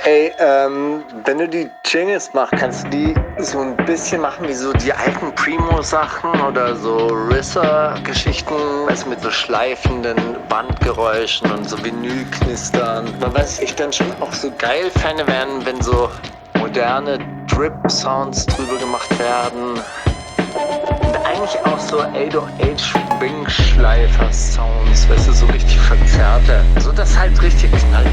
Ey, wenn du die Jingles machst, kannst du die so ein bisschen machen wie so die alten Primo-Sachen oder so RZA-Geschichten, also mit so schleifenden Bandgeräuschen und so Vinylknistern. Aber was ich dann schon auch so geil fände, wären, wenn so moderne Drip-Sounds drüber gemacht werden. Und eigentlich auch so 808-Wing-Schleifer-Sounds, weißt du, so richtig verzerrte. So dass halt richtig knallt.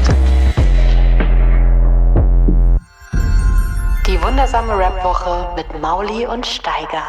Die wundersame Rap-Woche mit Mauli und Steiger.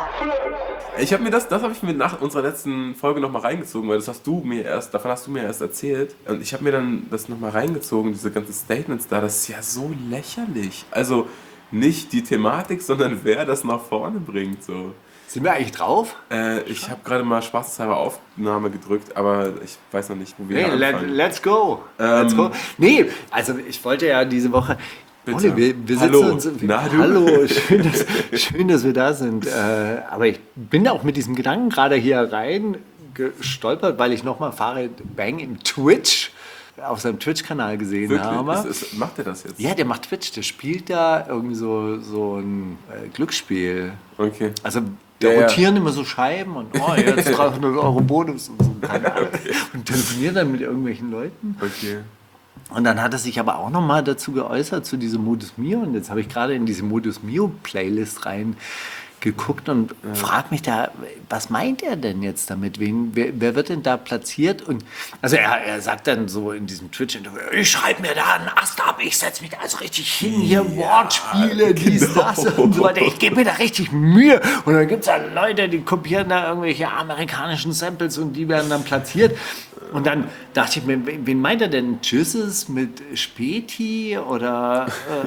Das habe ich mir nach unserer letzten Folge nochmal reingezogen, weil davon hast du mir erst erzählt. Und ich habe mir dann das nochmal reingezogen, diese ganzen Statements da, das ist ja so lächerlich. Also nicht die Thematik, sondern wer das nach vorne bringt, so. Sind wir eigentlich drauf? Ich habe gerade mal spaßeshalber Aufnahme gedrückt, aber ich weiß noch nicht, wo wir anfangen. Let's go. Let's go. Nee, also ich wollte ja diese Woche... Bitte. Wir sitzen Hallo. uns... Na, du? Hallo, schön, dass wir da sind. Aber ich bin auch mit diesem Gedanken gerade hier rein gestolpert, weil ich nochmal Farid Bang im Twitch, auf seinem Twitch-Kanal gesehen Wirklich? habe. Macht er das jetzt? Ja, der macht Twitch, der spielt da irgendwie so ein Glücksspiel. Okay. Also da rotieren immer so Scheiben und jetzt 300 Euro Bonus und so. Keine Ahnung. Und telefoniert dann mit irgendwelchen Leuten. Okay. Und dann hat er sich aber auch nochmal dazu geäußert, zu diesem Modus Mio. Und jetzt habe ich gerade in diese Modus Mio Playlist reingeguckt und frage mich da, was meint er denn jetzt damit? Wer wird denn da platziert? Und also er sagt dann so in diesem Twitch-Interview, ich schreibe mir da einen Ast ab, ich setze mich da also richtig hin, hier Wortspiele, dies, das und so weiter. Ich gebe mir da richtig Mühe. Und dann gibt es da Leute, die kopieren da irgendwelche amerikanischen Samples und die werden dann platziert. Und dann dachte ich mir, wen meint er denn? Tschüsses mit Späti oder...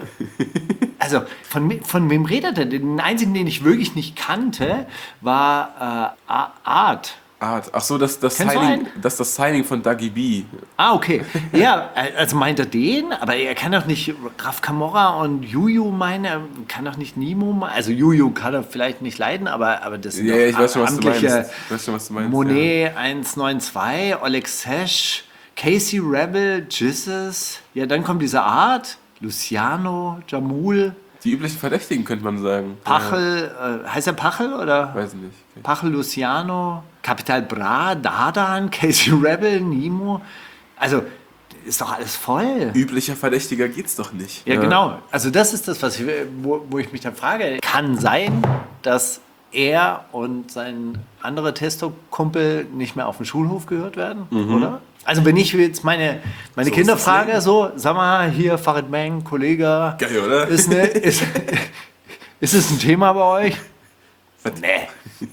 also von wem redet er denn? Den einzigen, den ich wirklich nicht kannte, war Art. Ach so, das Signing von Dougie B. Ah, okay. Ja, also meint er den, aber er kann doch nicht Raf Camorra und Juju meinen, er kann doch nicht Nemo meinen. Also Juju kann er vielleicht nicht leiden, aber das sind ich weiß schon, amtliche was du meinst. Monet 192, Oleg Sesh, Casey Rebel, Jesus. Ja, dann kommt diese Art, Luciano, Jamul. Die üblichen Verdächtigen, könnte man sagen. Pachel, heißt er Pachel oder? Weiß nicht. Okay. Pachel, Luciano, Capital Bra, Dardan, Casey Rebel, Nemo. Also ist doch alles voll. Üblicher Verdächtiger geht's doch nicht. Ja, genau. Also das ist das, wo ich mich dann frage. Kann sein, dass er und sein anderer Testo-Kumpel nicht mehr auf dem Schulhof gehört werden, oder? Also wenn ich jetzt meine so Kinder frage, so, sag mal, hier Farid Bang, Kollege, geil, oder? Ist es ein Thema bei euch? Nee.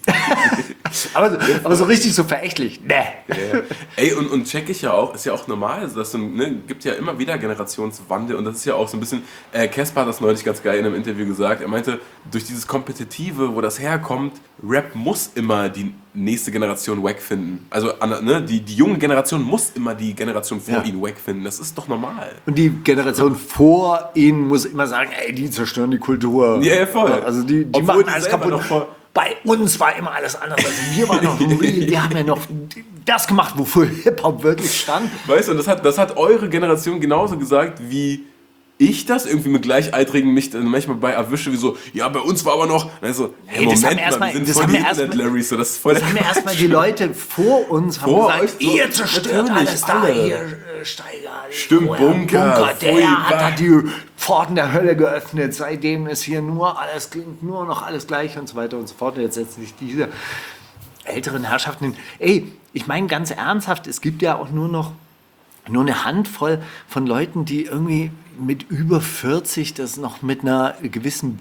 aber so richtig so verächtlich. Nee. Ja. Ey, und check ich ja auch, ist ja auch normal, also das gibt ja immer wieder Generationswandel und das ist ja auch so ein bisschen, Caspar hat das neulich ganz geil in einem Interview gesagt, er meinte, durch dieses Kompetitive, wo das herkommt, Rap muss immer die nächste Generation wack finden. Also die junge Generation muss immer die Generation vor ihnen wack finden, das ist doch normal. Und die Generation vor ihnen muss immer sagen, ey, die zerstören die Kultur. Ja, voll. Also die machen alles kaputt. Bei uns war immer alles anders. Also wir waren noch real, wir haben ja noch das gemacht, wofür Hip-Hop wirklich stand. Weißt du, und das hat eure Generation genauso gesagt, wie ich das irgendwie mit Gleichaltrigen mich dann manchmal bei erwische, wie so, ja, bei uns war aber noch, also, hey, Moment mal, wir sind voll die Internet-Larrys, so, das ist voll... Das haben ja erstmal die Leute vor uns haben gesagt, ihr zerstört alles da, ihr Steiger. Stimmt, Bunker, der hat da die Pforten der Hölle geöffnet, seitdem ist hier klingt nur noch alles gleich und so weiter und so fort. Und jetzt setzen sich diese älteren Herrschaften hin. Ey, ich meine ganz ernsthaft, es gibt ja auch nur eine Handvoll von Leuten, die irgendwie mit über 40 das noch mit einer gewissen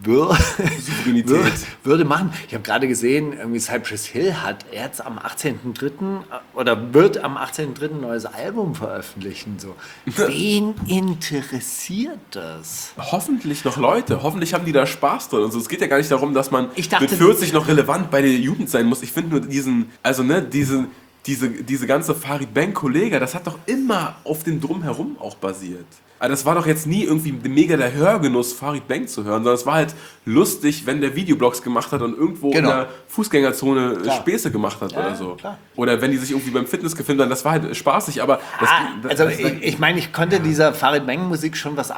Würde machen. Ich habe gerade gesehen, irgendwie Cypress Hill hat jetzt am 18.03. oder wird am 18.03. ein neues Album veröffentlichen. So. Wen interessiert das? Hoffentlich noch Leute. Hoffentlich haben die da Spaß drin. Also es geht ja gar nicht darum, dass man mit 40 noch relevant bei der Jugend sein muss. Ich finde nur diese ganze Farid Bang Kollege, das hat doch immer auf dem Drumherum auch basiert. Also das war doch jetzt nie irgendwie mega der Hörgenuss, Farid Bang zu hören, sondern es war halt lustig, wenn der Videoblogs gemacht hat und irgendwo in der Fußgängerzone Späße gemacht hat oder so. Klar. Oder wenn die sich irgendwie beim Fitness gefilmt haben, das war halt spaßig, aber... ich meine, ich konnte dieser Farid Bang Musik schon was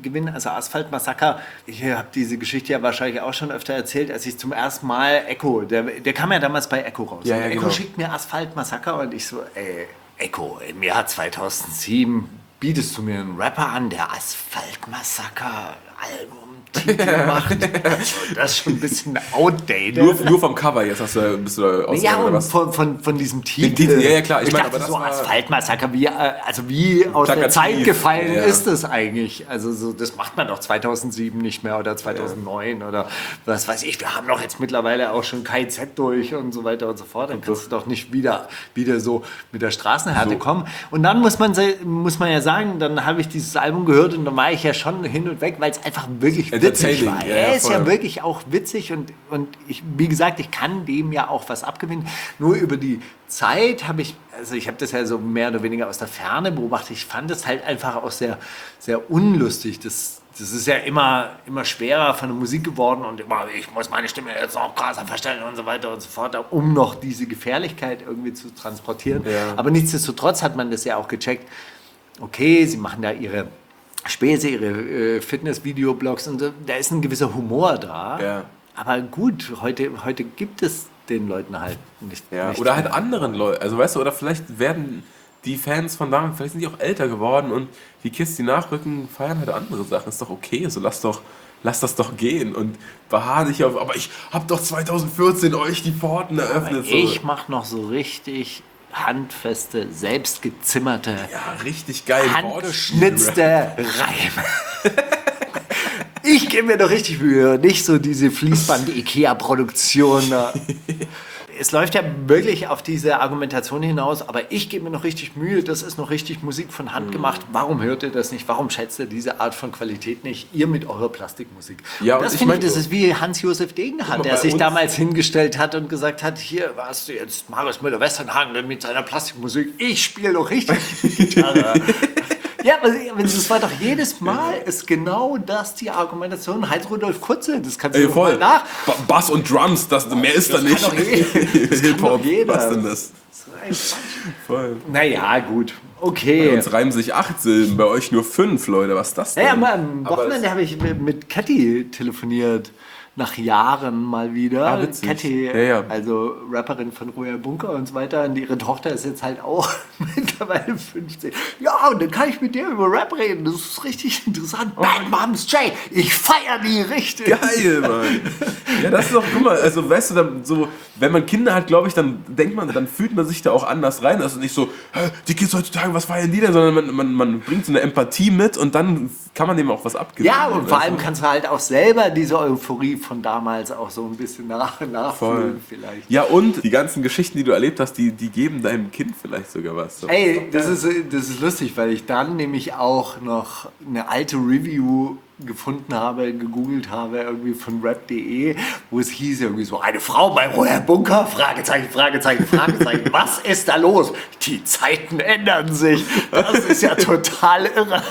gewinnen. Also Asphalt Massaker, ich habe diese Geschichte ja wahrscheinlich auch schon öfter erzählt, als ich zum ersten Mal Echo, der kam ja damals bei Echo raus. Ja, ja, Echo genau. schickt mir Asphalt Massaker und ich so, ey, Echo, im Jahr 2007 bietest du mir einen Rapper an, der Asphalt Massaker Albumtitel macht. Also, das ist schon ein bisschen outdated. Nur vom Cover jetzt bist du da Ja, ausgegangen, oder und was? von diesem Titel. Titel, ja, ja, klar. Ich Ich meine, dachte aber das so, war- Asphaltmassaker, wie aus der Plakativ, Zeit gefallen ja. ist das eigentlich? Also so, das macht man doch 2007 nicht mehr oder 2009 oder was weiß ich. Wir haben doch jetzt mittlerweile auch schon KIZ durch und so weiter und so fort. Dann kannst du doch nicht wieder so mit der Straßenhärte kommen. Und dann muss man ja sagen, dann habe ich dieses Album gehört und dann war ich ja schon hin und weg, weil es einfach wirklich witzig war. Entertaining, ja, Er ist ja voll. wirklich auch witzig und ich, wie gesagt, ich kann dem ja auch was abgewinnen. Nur über die Zeit habe ich habe das ja so mehr oder weniger aus der Ferne beobachtet. Ich fand es halt einfach auch sehr, sehr unlustig. Das ist ja immer schwerer von der Musik geworden und immer, ich muss meine Stimme jetzt noch krasser verstellen und so weiter und so fort, um noch diese Gefährlichkeit irgendwie zu transportieren. Ja. Aber nichtsdestotrotz hat man das ja auch gecheckt. Okay, sie machen da ihre Späße, ihre Fitness-Video-Blogs und da ist ein gewisser Humor da. Ja. Aber gut, heute gibt es den Leuten halt nicht. Ja, nicht oder halt mehr. anderen Leuten. Also weißt du, oder vielleicht werden die Fans von damals, vielleicht sind die auch älter geworden und die Kids, die nachrücken, feiern halt andere Sachen. Ist doch okay, so lass das doch gehen und beharr dich auf, aber ich hab doch 2014 euch die Pforten eröffnet. So. Ich mache noch so richtig handfeste, selbstgezimmerte, Ja, richtig geil. handgeschnitzte Reime. Ich gebe mir doch richtig Mühe, nicht so diese Fließband-Ikea-Produktion. Es läuft ja wirklich auf diese Argumentation hinaus, aber ich gebe mir noch richtig Mühe, das ist noch richtig Musik von Hand gemacht. Warum hört ihr das nicht? Warum schätzt ihr diese Art von Qualität nicht? Ihr mit eurer Plastikmusik. Ja, und und das ich finde ich, mein- das ist wie Hans-Josef Degenhardt, mal, der bei sich uns- damals hingestellt hat und gesagt hat, hier warst du jetzt Marius Müller-Westernhagen mit seiner Plastikmusik, ich spiele doch richtig Gitarre. Ja, aber das war doch jedes Mal ist genau das die Argumentation. Heinz-Rudolf Kurze, das kannst du Ey, doch voll. mal nach. Bass und Drums, mehr ist da kann nicht. doch jeder. Das kann Hip-Hop, doch jeder. was denn das? Voll. Naja, gut. Bei Okay. uns reimen sich 8 Silben, bei euch nur 5, Leute. Was ist das denn? Ja, aber am Aber Wochenende habe ich mit Catty telefoniert. Nach Jahren mal wieder. Ah, witzig. Catty, Ja. also Rapperin von Royal Bunker und so weiter. Und ihre Tochter ist jetzt halt auch mittlerweile 15. Ja, und dann kann ich mit der über Rap reden. Das ist richtig interessant. Bad Moms J, ich feiere die richtig. Geil, Mann. Ja, das ist doch, guck mal, also weißt du, dann so, wenn man Kinder hat, glaube ich, dann denkt man, dann fühlt man sich da auch anders rein. Also nicht so, hä, die Kids heutzutage, was feiern die denn? Sondern man bringt so eine Empathie mit und dann kann man dem auch was abgewinnen. Ja, und vor weißt allem du? kannst du halt auch selber diese Euphorie von damals auch so ein bisschen nachfühlen vielleicht. Ja, und die ganzen Geschichten, die du erlebt hast, die geben deinem Kind vielleicht sogar was. So. Ey, das ist lustig, weil ich dann nämlich auch noch eine alte Review gefunden habe, gegoogelt habe, irgendwie von rap.de, wo es hieß irgendwie so, eine Frau bei Royal Bunker, Fragezeichen, Fragezeichen, Fragezeichen, was ist da los? Die Zeiten ändern sich. Das ist ja total irre.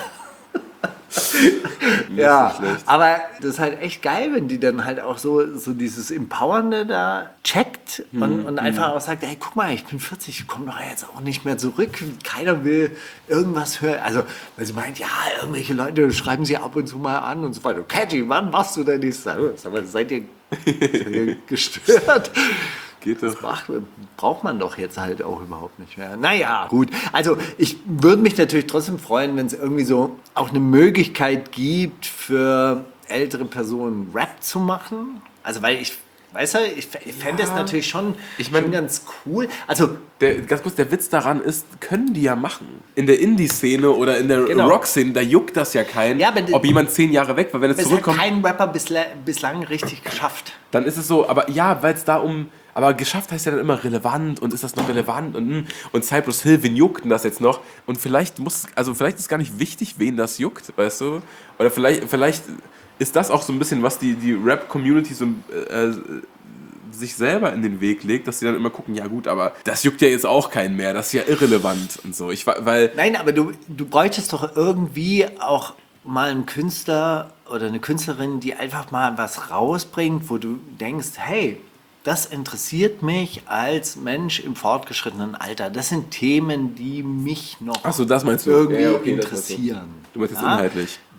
Ja, aber das ist halt echt geil, wenn die dann halt auch so dieses Empowernde da checkt und einfach auch sagt, hey, guck mal, ich bin 40, ich komme doch jetzt auch nicht mehr zurück. Keiner will irgendwas hören. Also, weil sie meint, ja, irgendwelche Leute schreiben sie ab und zu mal an und so weiter. Catchy, wann machst du denn das? Sag mal, seid ihr gestört? Geht das? Braucht man doch jetzt halt auch überhaupt nicht mehr. Naja, gut. Also ich würde mich natürlich trotzdem freuen, wenn es irgendwie so auch eine Möglichkeit gibt für ältere Personen Rap zu machen. Also weil ich fände es natürlich schon, schon ganz cool. Also Ganz kurz, der Witz daran ist, können die ja machen. In der Indie-Szene oder in der Genau. Rock-Szene, da juckt das ja keinen, Ja, aber ob jemand 10 Jahre weg war. Wenn er es hat zurückkommt, kein Rapper bislang richtig geschafft. dann ist es so, aber ja, weil es da aber geschafft heißt ja dann immer relevant und ist das noch relevant und Cypress Hill, wen juckt denn das jetzt noch? Und vielleicht ist gar nicht wichtig, wen das juckt, weißt du? Oder vielleicht ist das auch so ein bisschen, was die Rap-Community so sich selber in den Weg legt, dass sie dann immer gucken, ja gut, aber das juckt ja jetzt auch keinen mehr, das ist ja irrelevant und so. Nein, aber du bräuchtest doch irgendwie auch mal einen Künstler oder eine Künstlerin, die einfach mal was rausbringt, wo du denkst, hey, das interessiert mich als Mensch im fortgeschrittenen Alter. Das sind Themen, die mich noch Ach so, das meinst du? irgendwie Ja, okay, das meinst du. interessieren. Du meinst jetzt Ja? inhaltlich.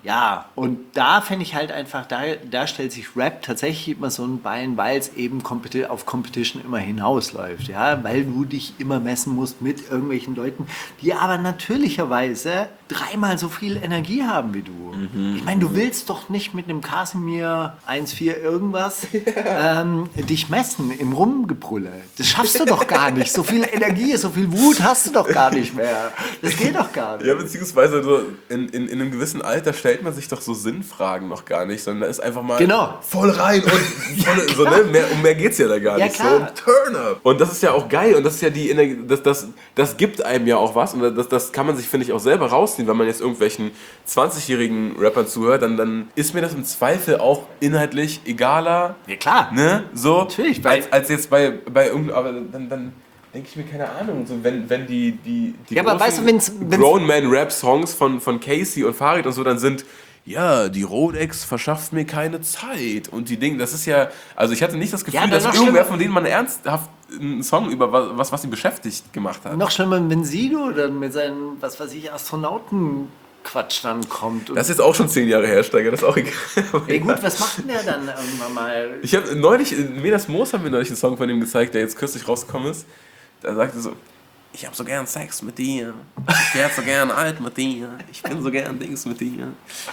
Ja, und da finde ich halt einfach, da stellt sich Rap tatsächlich immer so ein Bein, weil es eben auf Competition immer hinausläuft, ja, weil du dich immer messen musst mit irgendwelchen Leuten, die aber natürlicherweise 3-mal so viel Energie haben wie du. Ich meine, du willst doch nicht mit einem Casimir 1,4 irgendwas dich messen im Rumgebrülle. Das schaffst du doch gar nicht. So viel Energie, so viel Wut hast du doch gar nicht mehr. Das geht doch gar nicht. Ja, beziehungsweise so in einem gewissen Alter stellt man sich doch so Sinnfragen noch gar nicht, sondern da ist einfach mal voll rein und voll, so, ne? Mehr geht's ja da gar nicht. Klar. So, Turn up. Und das ist ja auch geil und das ist ja die Energie, das gibt einem ja auch was und das kann man sich, finde ich, auch selber rausziehen, wenn man jetzt irgendwelchen 20-jährigen Rappern zuhört, dann ist mir das im Zweifel auch inhaltlich egaler. Ja, klar. Ne? So, natürlich. Als jetzt bei irgendeinem, aber dann denke ich mir, keine Ahnung, so wenn die ja, aber weißt du, wenn's Grown-Man-Rap-Songs von Casey und Farid und so dann sind, ja, die Rolex verschafft mir keine Zeit und die Dinge, das ist ja, also ich hatte nicht das Gefühl, dass irgendwer von denen mal ernsthaft einen Song über was ihn beschäftigt gemacht hat. Noch schlimmer, wenn Sido dann mit seinen, was weiß ich, Astronautenquatsch dann kommt. Das ist jetzt auch schon 10 Jahre her, Steiger, das ist auch egal. Ey gut, was macht denn der dann irgendwann mal? Ich habe neulich, Menas Moos haben mir neulich einen Song von ihm gezeigt, der jetzt kürzlich rausgekommen ist. Da sagte so, ich hab so gern Sex mit dir, ich werd so gern alt mit dir, ich bin so gern Dings mit dir.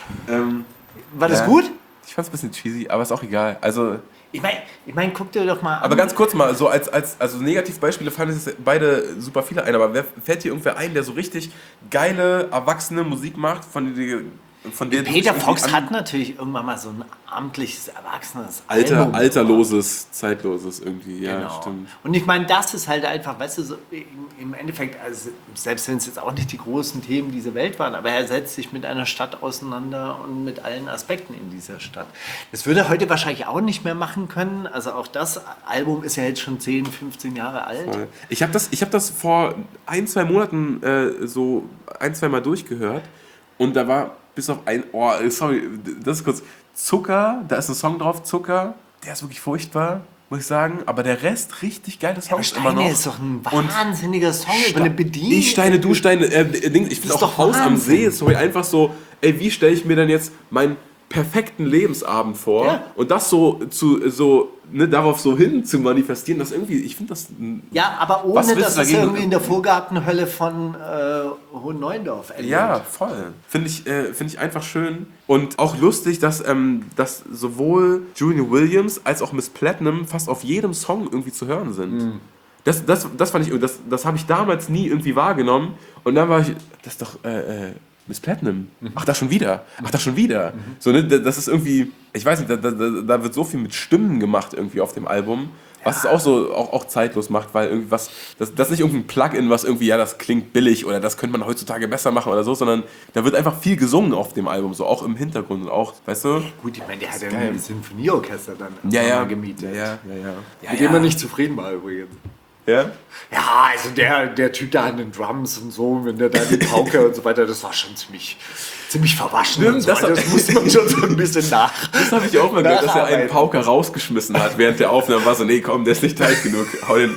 War das gut? Ich fand's ein bisschen cheesy, aber ist auch egal. Also, ich mein, guck dir doch mal an. aber ganz kurz mal, so also Negativbeispiele fallen uns jetzt beide super viele ein, aber fällt dir irgendwer ein, der so richtig geile, erwachsene Musik macht, von der Peter Fox hat natürlich irgendwann mal so ein amtliches, erwachsenes alterloses, zeitloses irgendwie, ja, genau. Stimmt. Und ich meine, das ist halt einfach, weißt du, so im Endeffekt, also selbst wenn es jetzt auch nicht die großen Themen dieser Welt waren, aber er setzt sich mit einer Stadt auseinander und mit allen Aspekten in dieser Stadt. Das würde er heute wahrscheinlich auch nicht mehr machen können. Also auch das Album ist ja jetzt schon 10, 15 Jahre alt. Voll. Ich hab das vor 1-2 Monaten so 1-2 Mal durchgehört und da war bis auf das ist kurz, Zucker, da ist ein Song drauf, Zucker, der ist wirklich furchtbar, muss ich sagen, aber der Rest richtig geile Songs ja, immer noch. Steine ist doch ein wahnsinniger Song über eine Bedienung. Ich Steine, du Steine, ich finde auch Haus am See ist so einfach so, ey, wie stelle ich mir denn jetzt meinen perfekten Lebensabend vor und das darauf so hin zu manifestieren, dass irgendwie, ich finde das... Ja, aber ohne, dass es irgendwie in der Vorgartenhölle von Hohen Neuendorf endet. Ja, voll. Finde ich einfach schön und auch lustig, dass sowohl Junior Williams als auch Miss Platinum fast auf jedem Song irgendwie zu hören sind. Mhm. Das fand ich, das habe ich damals nie irgendwie wahrgenommen und dann war ich, das ist doch... Miss Platinum. Ach, das schon wieder. So, ne, das ist irgendwie, ich weiß nicht, da wird so viel mit Stimmen gemacht irgendwie auf dem Album, was es auch so auch zeitlos macht, weil irgendwas, das ist nicht irgendein Plugin, was irgendwie, ja, das klingt billig oder das könnte man heutzutage besser machen oder so, sondern da wird einfach viel gesungen auf dem Album, so auch im Hintergrund und auch, weißt du? Gut, ich meine, der hat ja ein Sinfonieorchester dann gemietet. Ja. Mit dem man nicht zufrieden war übrigens. Ja? Ja, also der Typ da an den Drums und so, wenn der da die Pauke und so weiter, das war schon ziemlich verwaschen. Stimmt, und so. Das muss man schon so ein bisschen Das habe ich auch mal gehört, dass er einen Pauker rausgeschmissen hat während der Aufnahme. War so, nee, komm, der ist nicht tight genug. Hau den.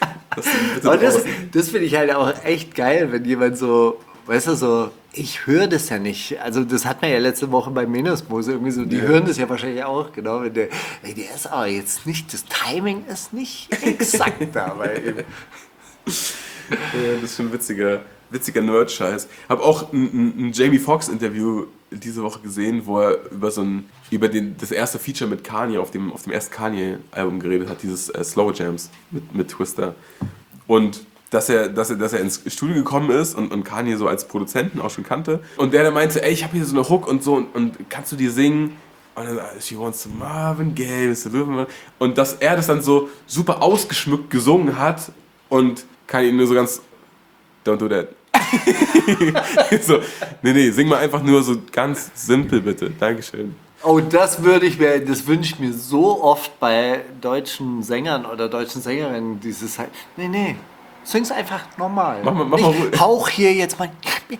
Das finde ich halt auch echt geil, wenn jemand so, weißt du, so, ich höre das ja nicht. Also das hat man ja letzte Woche bei Menasmose irgendwie so, die hören das ja wahrscheinlich auch, genau. Wenn der ist aber jetzt nicht, das Timing ist nicht exakt da bei ihm. Ja, das ist schon witziger Nerd-Scheiß. Habe auch ein Jamie Foxx-Interview diese Woche gesehen, wo er über das erste Feature mit Kanye auf dem ersten Kanye-Album geredet hat, dieses Slow Jams mit Twister. Und dass er ins Studio gekommen ist und Kanye so als Produzenten auch schon kannte. Und der meinte, ey, ich habe hier so eine Hook und so und kannst du die singen? Und dann, she wants to Marvin Gaye, Mr. Löwenmann. Und dass er das dann so super ausgeschmückt gesungen hat und Kanye nur so ganz, don't do that. So, nee, sing mal einfach nur so ganz simpel bitte. Dankeschön. Oh, das wünsche ich mir so oft bei deutschen Sängern oder deutschen Sängerinnen, dieses halt, nee. Sing's einfach normal. Mach mal ruhig. Hauch hier jetzt mal.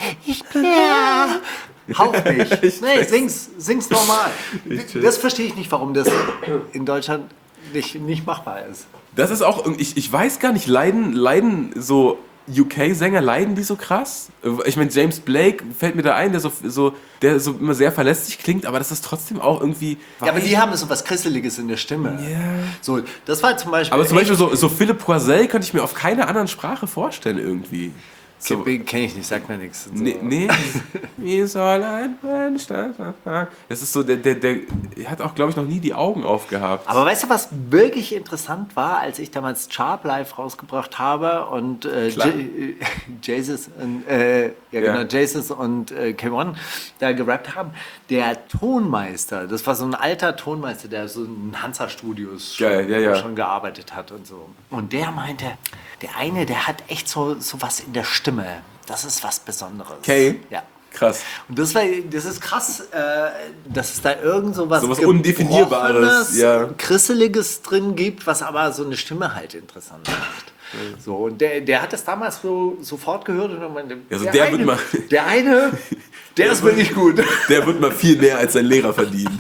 Hauch nicht. Nee, sing's normal. Das verstehe ich nicht, warum das in Deutschland nicht machbar ist. Das ist auch, ich weiß gar nicht, leiden so UK-Sänger, leiden die so krass? Ich meine, James Blake fällt mir da ein, der so immer sehr verlässlich klingt, aber das ist trotzdem auch irgendwie... Ja, aber die haben so was Krisseliges in der Stimme. Ja. So, das war zum Beispiel... Aber zum Beispiel so Philipp Poisel könnte ich mir auf keiner anderen Sprache vorstellen irgendwie. So, Kenn ich nicht, sagt mir nichts. So. nee. Wie soll ein Mensch das erfahren? Das ist so, der hat auch, glaube ich, noch nie die Augen aufgehabt. Aber weißt du, was wirklich interessant war, als ich damals Sharp Live rausgebracht habe und Jesus und Jesus und K1 da gerappt haben, der Tonmeister, das war so ein alter Tonmeister, der so in Hansa-Studios schon gearbeitet hat und so. Und der meinte, der hat echt so was in der Stimme. Das ist was Besonderes. Okay. Ja. Krass. Und das ist krass, dass es da irgend so was Undefinierbares, Krisseliges drin gibt, was aber so eine Stimme halt interessant macht. So, und der hat das damals sofort gehört und meinte, der ist wirklich gut. Der wird mal viel mehr als sein Lehrer verdienen.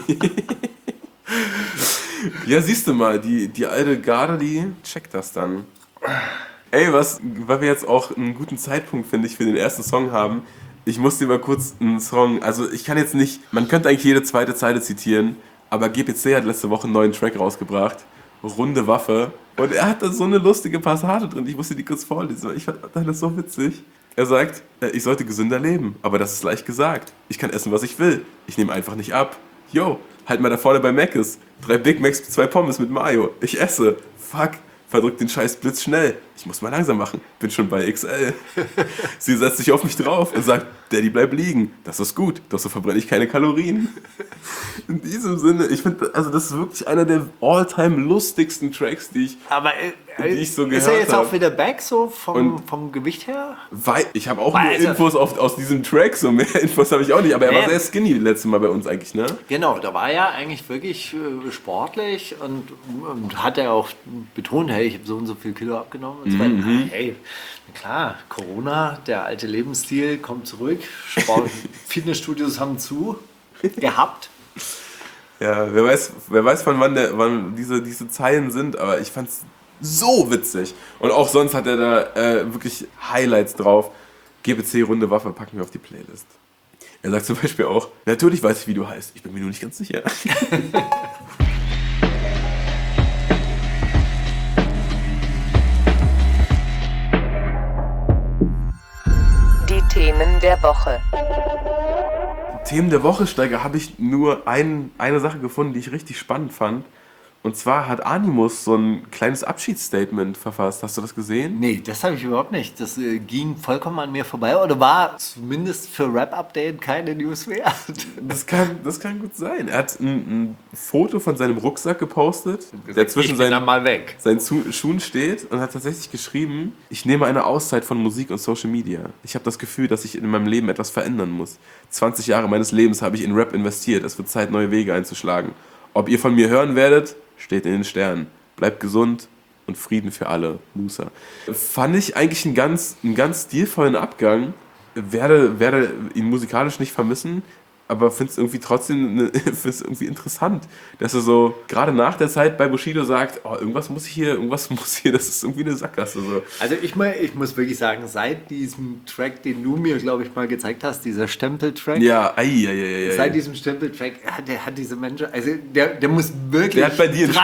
Ja, siehst du mal, die alte Garde, die checkt das dann. Ey, weil wir jetzt auch einen guten Zeitpunkt, finde ich, für den ersten Song haben. Ich muss dir mal kurz einen Song, also ich kann jetzt nicht, man könnte eigentlich jede zweite Zeile zitieren, aber GPC hat letzte Woche einen neuen Track rausgebracht, Runde Waffe, und er hat da so eine lustige Passage drin, ich musste die kurz vorlesen, weil ich fand das so witzig. Er sagt, ich sollte gesünder leben, aber das ist leicht gesagt. Ich kann essen, was ich will. Ich nehme einfach nicht ab. Yo, halt mal da vorne bei Mc's. 3 Big Macs, 2 Pommes mit Mayo. Ich esse. Fuck. Verdrückt den Scheiß Blitz schnell. Ich muss mal langsam machen. Bin schon bei XL. Sie setzt sich auf mich drauf und sagt, Daddy, bleib liegen. Das ist gut, doch so verbrenne ich keine Kalorien. In diesem Sinne, ich finde, also das ist wirklich einer der all-time lustigsten Tracks, die ich so gehört habe. Ist er jetzt auch wieder back so vom Gewicht her? Weil ich habe auch nur Infos aus diesem Track, so mehr Infos habe ich auch nicht, aber er war sehr skinny letztes Mal bei uns eigentlich, ne? Genau, da war er eigentlich wirklich sportlich und hat er auch betont, hey, ich habe so und so viel Kilo abgenommen. Und so weiter. Hey, klar, Corona, der alte Lebensstil kommt zurück, Fitnessstudios haben zu, gehabt. Ja, wer weiß von wann diese Zeilen sind, aber ich fand's so witzig. Und auch sonst hat er da wirklich Highlights drauf. GBC Runde Waffe packen wir auf die Playlist. Er sagt zum Beispiel auch, natürlich weiß ich, wie du heißt, ich bin mir nur nicht ganz sicher. Die Themen der Woche. Themen der Woche, Steiger, habe ich nur eine Sache gefunden, die ich richtig spannend fand. Und zwar hat Animus so ein kleines Abschiedsstatement verfasst. Hast du das gesehen? Nee, das habe ich überhaupt nicht. Das ging vollkommen an mir vorbei oder war zumindest für Rap-Update keine News wert. Das kann gut sein. Er hat ein Foto von seinem Rucksack gepostet, der zwischen seinen Schuhen steht und hat tatsächlich geschrieben, ich nehme eine Auszeit von Musik und Social Media. Ich habe das Gefühl, dass ich in meinem Leben etwas verändern muss. 20 Jahre meines Lebens habe ich in Rap investiert. Es wird Zeit, neue Wege einzuschlagen. Ob ihr von mir hören werdet, steht in den Sternen. Bleibt gesund und Frieden für alle. Musa. Fand ich eigentlich einen ganz stilvollen Abgang. Werde ihn musikalisch nicht vermissen, aber finde es irgendwie trotzdem irgendwie interessant, dass er so gerade nach der Zeit bei Bushido sagt, oh, irgendwas muss hier, das ist irgendwie eine Sackgasse. So. Also ich muss wirklich sagen, seit diesem Track, den du mir, glaube ich, mal gezeigt hast, dieser Stempel-Track, seit diesem Stempel-Track, hat diese Menschen, also der muss wirklich der hat bei dir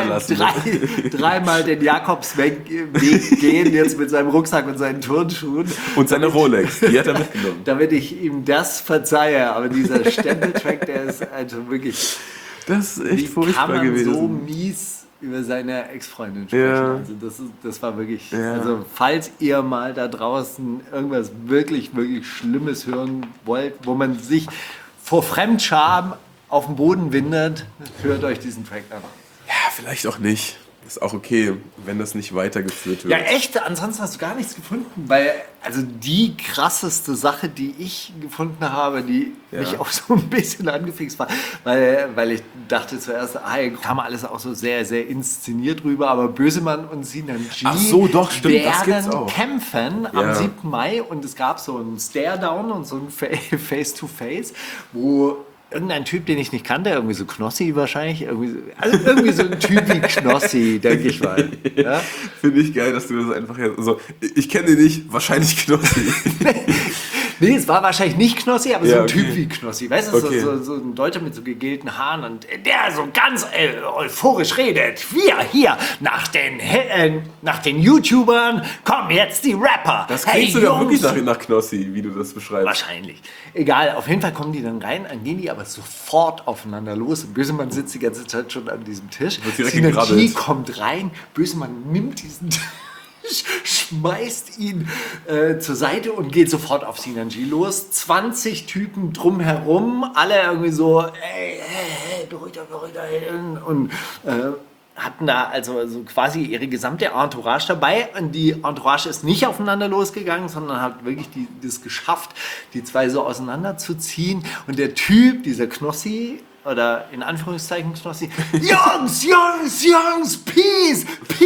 dreimal den Jakobsweg gehen, jetzt mit seinem Rucksack und seinen Turnschuhen. Und seine Rolex, die hat er mitgenommen. Damit ich ihm das verzeihe, aber dieser Stempel-Track, der ist also wirklich... Das ist echt furchtbar gewesen. Kann man so mies über seine Ex-Freundin sprechen. Ja. Also das war wirklich... Ja. Also falls ihr mal da draußen irgendwas wirklich, wirklich Schlimmes hören wollt, wo man sich vor Fremdscham auf den Boden windet, hört euch diesen Track an. Ja, vielleicht auch nicht. Ist auch okay, wenn das nicht weitergeführt wird. Ja, echt? Ansonsten hast du gar nichts gefunden, weil also die krasseste Sache, die ich gefunden habe, die mich auch so ein bisschen angefixt war, weil ich dachte zuerst, kam alles auch so sehr, sehr inszeniert rüber, aber Bösemann und Sinan G werden kämpfen am 7. Mai und es gab so einen Stare-Down und so ein Face-to-Face, wo irgendein Typ, den ich nicht kannte, irgendwie so Knossi wahrscheinlich, irgendwie so ein Typ wie Knossi, denke ich mal. Ja? Finde ich geil, dass du das einfach so. Ich kenne den nicht, wahrscheinlich Knossi. Nee, es war wahrscheinlich nicht Knossi, aber so Ja, ein Typ okay. wie Knossi. Weißt du, Okay. so ein Deutscher mit so gegelten Haaren und der so ganz euphorisch redet. Wir hier, nach den YouTubern kommen jetzt die Rapper. Das klingt sogar Jungs. wirklich nach Knossi, wie du das beschreibst. Wahrscheinlich. Egal, auf jeden Fall kommen die dann rein, dann gehen die aber sofort aufeinander los. Und Bösemann sitzt die ganze Zeit schon an diesem Tisch. Wird direkt Synergie gegrabbelt. kommt rein, Bösemann nimmt diesen Tisch, schmeißt ihn zur Seite und geht sofort auf Synergie los. 20 Typen drumherum, alle irgendwie so, ey, beruhigt euch. Und hatten da also quasi ihre gesamte Entourage dabei. Und die Entourage ist nicht aufeinander losgegangen, sondern hat wirklich das geschafft, die zwei so auseinanderzuziehen. Und der Typ, dieser Knossi, oder in Anführungszeichen Knossi, Jungs, Peace,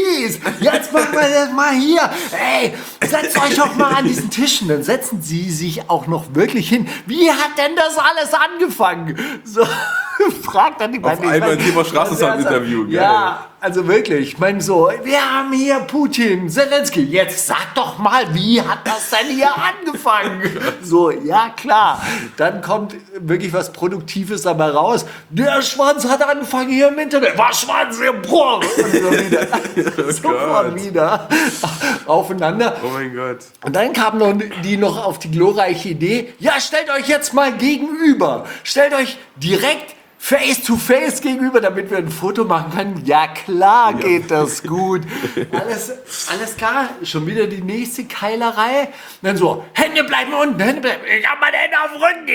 jetzt machen wir das mal hier. Ey, setzt euch doch mal an diesen Tischen. Dann setzen sie sich auch noch wirklich hin. Wie hat denn das alles angefangen? So, fragt dann die beiden. einmal Timo Straßensound-Interview, geil. Ja, also wirklich. Ich meine so, wir haben hier Putin, Zelensky. Jetzt sag doch mal, wie hat das denn hier angefangen? So, ja klar. Dann kommt wirklich was Produktives dabei raus. Der Schwanz hat angefangen hier im Internet. Was Schwanz im Bruch? Und so wieder. Sofort wieder aufeinander. Oh mein Gott. Und dann kam noch auf die glorreiche Idee, ja, stellt euch jetzt mal gegenüber. Stellt euch direkt face to face gegenüber, damit wir ein Foto machen können. Ja, klar geht das gut. Alles klar, schon wieder die nächste Keilerei. Und dann so, Hände bleiben unten, ich hab meine Hände auf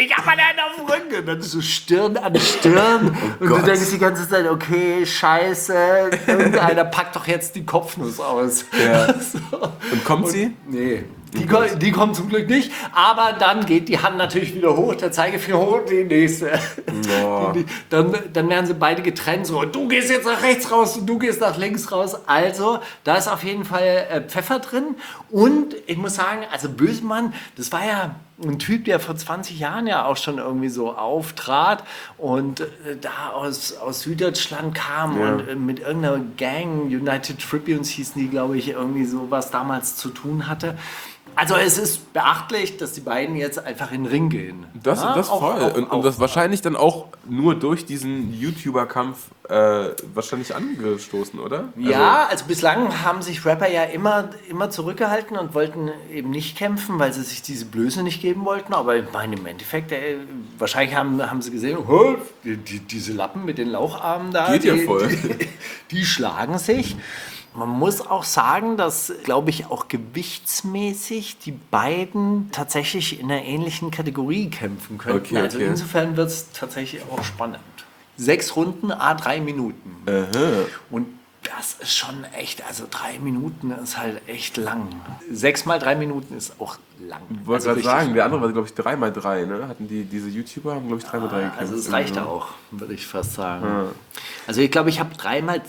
dem Rücken, Und dann so Stirn an Stirn. Und du denkst die ganze Zeit, okay, scheiße, irgendeiner packt doch jetzt die Kopfnuss aus. Ja. So. Und kommt sie? Nee. Die kommen zum Glück nicht, aber dann geht die Hand natürlich wieder hoch, der Zeigefinger hoch, die nächste. Oh. Dann werden sie beide getrennt, so, du gehst jetzt nach rechts raus und du gehst nach links raus. Also, da ist auf jeden Fall Pfeffer drin. Und ich muss sagen, also Bösemann, das war ja ein Typ, der vor 20 Jahren ja auch schon irgendwie so auftrat und da aus Süddeutschland kam und mit irgendeiner Gang, United Tribunes hießen die, glaube ich, irgendwie so was damals zu tun hatte. Also es ist beachtlich, dass die beiden jetzt einfach in den Ring gehen. Das voll. Und das wahrscheinlich dann auch nur durch diesen YouTuber-Kampf wahrscheinlich angestoßen, oder? Ja, also bislang haben sich Rapper ja immer zurückgehalten und wollten eben nicht kämpfen, weil sie sich diese Blöße nicht geben wollten. Aber ich meine, im Endeffekt, wahrscheinlich haben sie gesehen, diese Lappen mit den Laucharmen da, Geht ja voll. Die schlagen sich. Man muss auch sagen, dass, glaube ich, auch gewichtsmäßig die beiden tatsächlich in einer ähnlichen Kategorie kämpfen könnten. Okay, Also okay. insofern wird es tatsächlich auch spannend. 6 Runden, 3 Minuten. Und das ist schon echt, also 3 Minuten ist halt echt lang. 6 mal 3 Minuten ist auch lang. Ich wollte gerade sagen, der andere war, glaube ich, 3x3, ne? Hatten diese YouTuber, haben, glaube ich, 3x3 gekämpft. Also es reicht auch, würde ich fast sagen. Also ich glaube, ich habe mal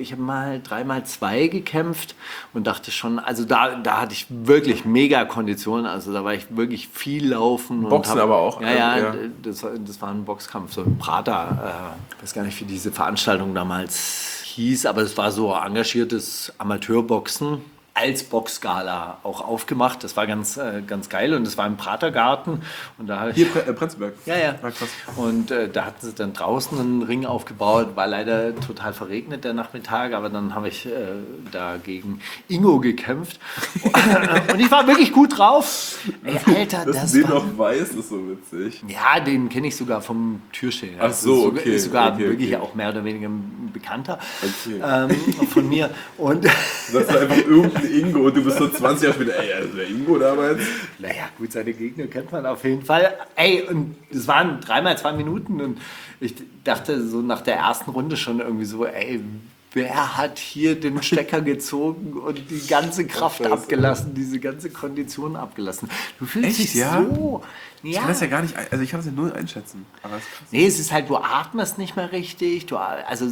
3x2 gekämpft und dachte schon, also da hatte ich wirklich mega Konditionen, also da war ich wirklich viel laufen. Boxen aber auch. Ja. Das war ein Boxkampf, so ein Prater, ich weiß gar nicht, wie diese Veranstaltung damals hieß, aber es war so engagiertes Amateurboxen als Boxgala auch aufgemacht. Das war ganz geil und das war im Pratergarten. Und da Hier, Prenzlberg. Ja. Ah, krass. Und da hatten sie dann draußen einen Ring aufgebaut. War leider total verregnet der Nachmittag, aber dann habe ich da gegen Ingo gekämpft. Und ich war wirklich gut drauf. Ey, Alter, Dass du den war... noch weiß, ist so witzig. Ja, den kenne ich sogar vom Türsteher. Ach so, okay. Ist sogar Okay. wirklich auch mehr oder weniger ein Bekannter Okay. von mir. Und Du sagst einfach irgendein Ingo und du bist so 20 Jahre später, ey, also der Ingo damals. naja, gut, seine Gegner kennt man auf jeden Fall. Ey, und es waren 3x2 Minuten und ich dachte so nach der ersten Runde schon irgendwie so, ey, wer hat hier den Stecker gezogen und die ganze Kraft abgelassen, diese ganze Kondition abgelassen? Du fühlst Echt, dich ja? so... Ich Ja. kann das ja gar nicht, also ich kann das ja null einschätzen. Aber es ist krass. Nee, es ist halt, du atmest nicht mehr richtig. Also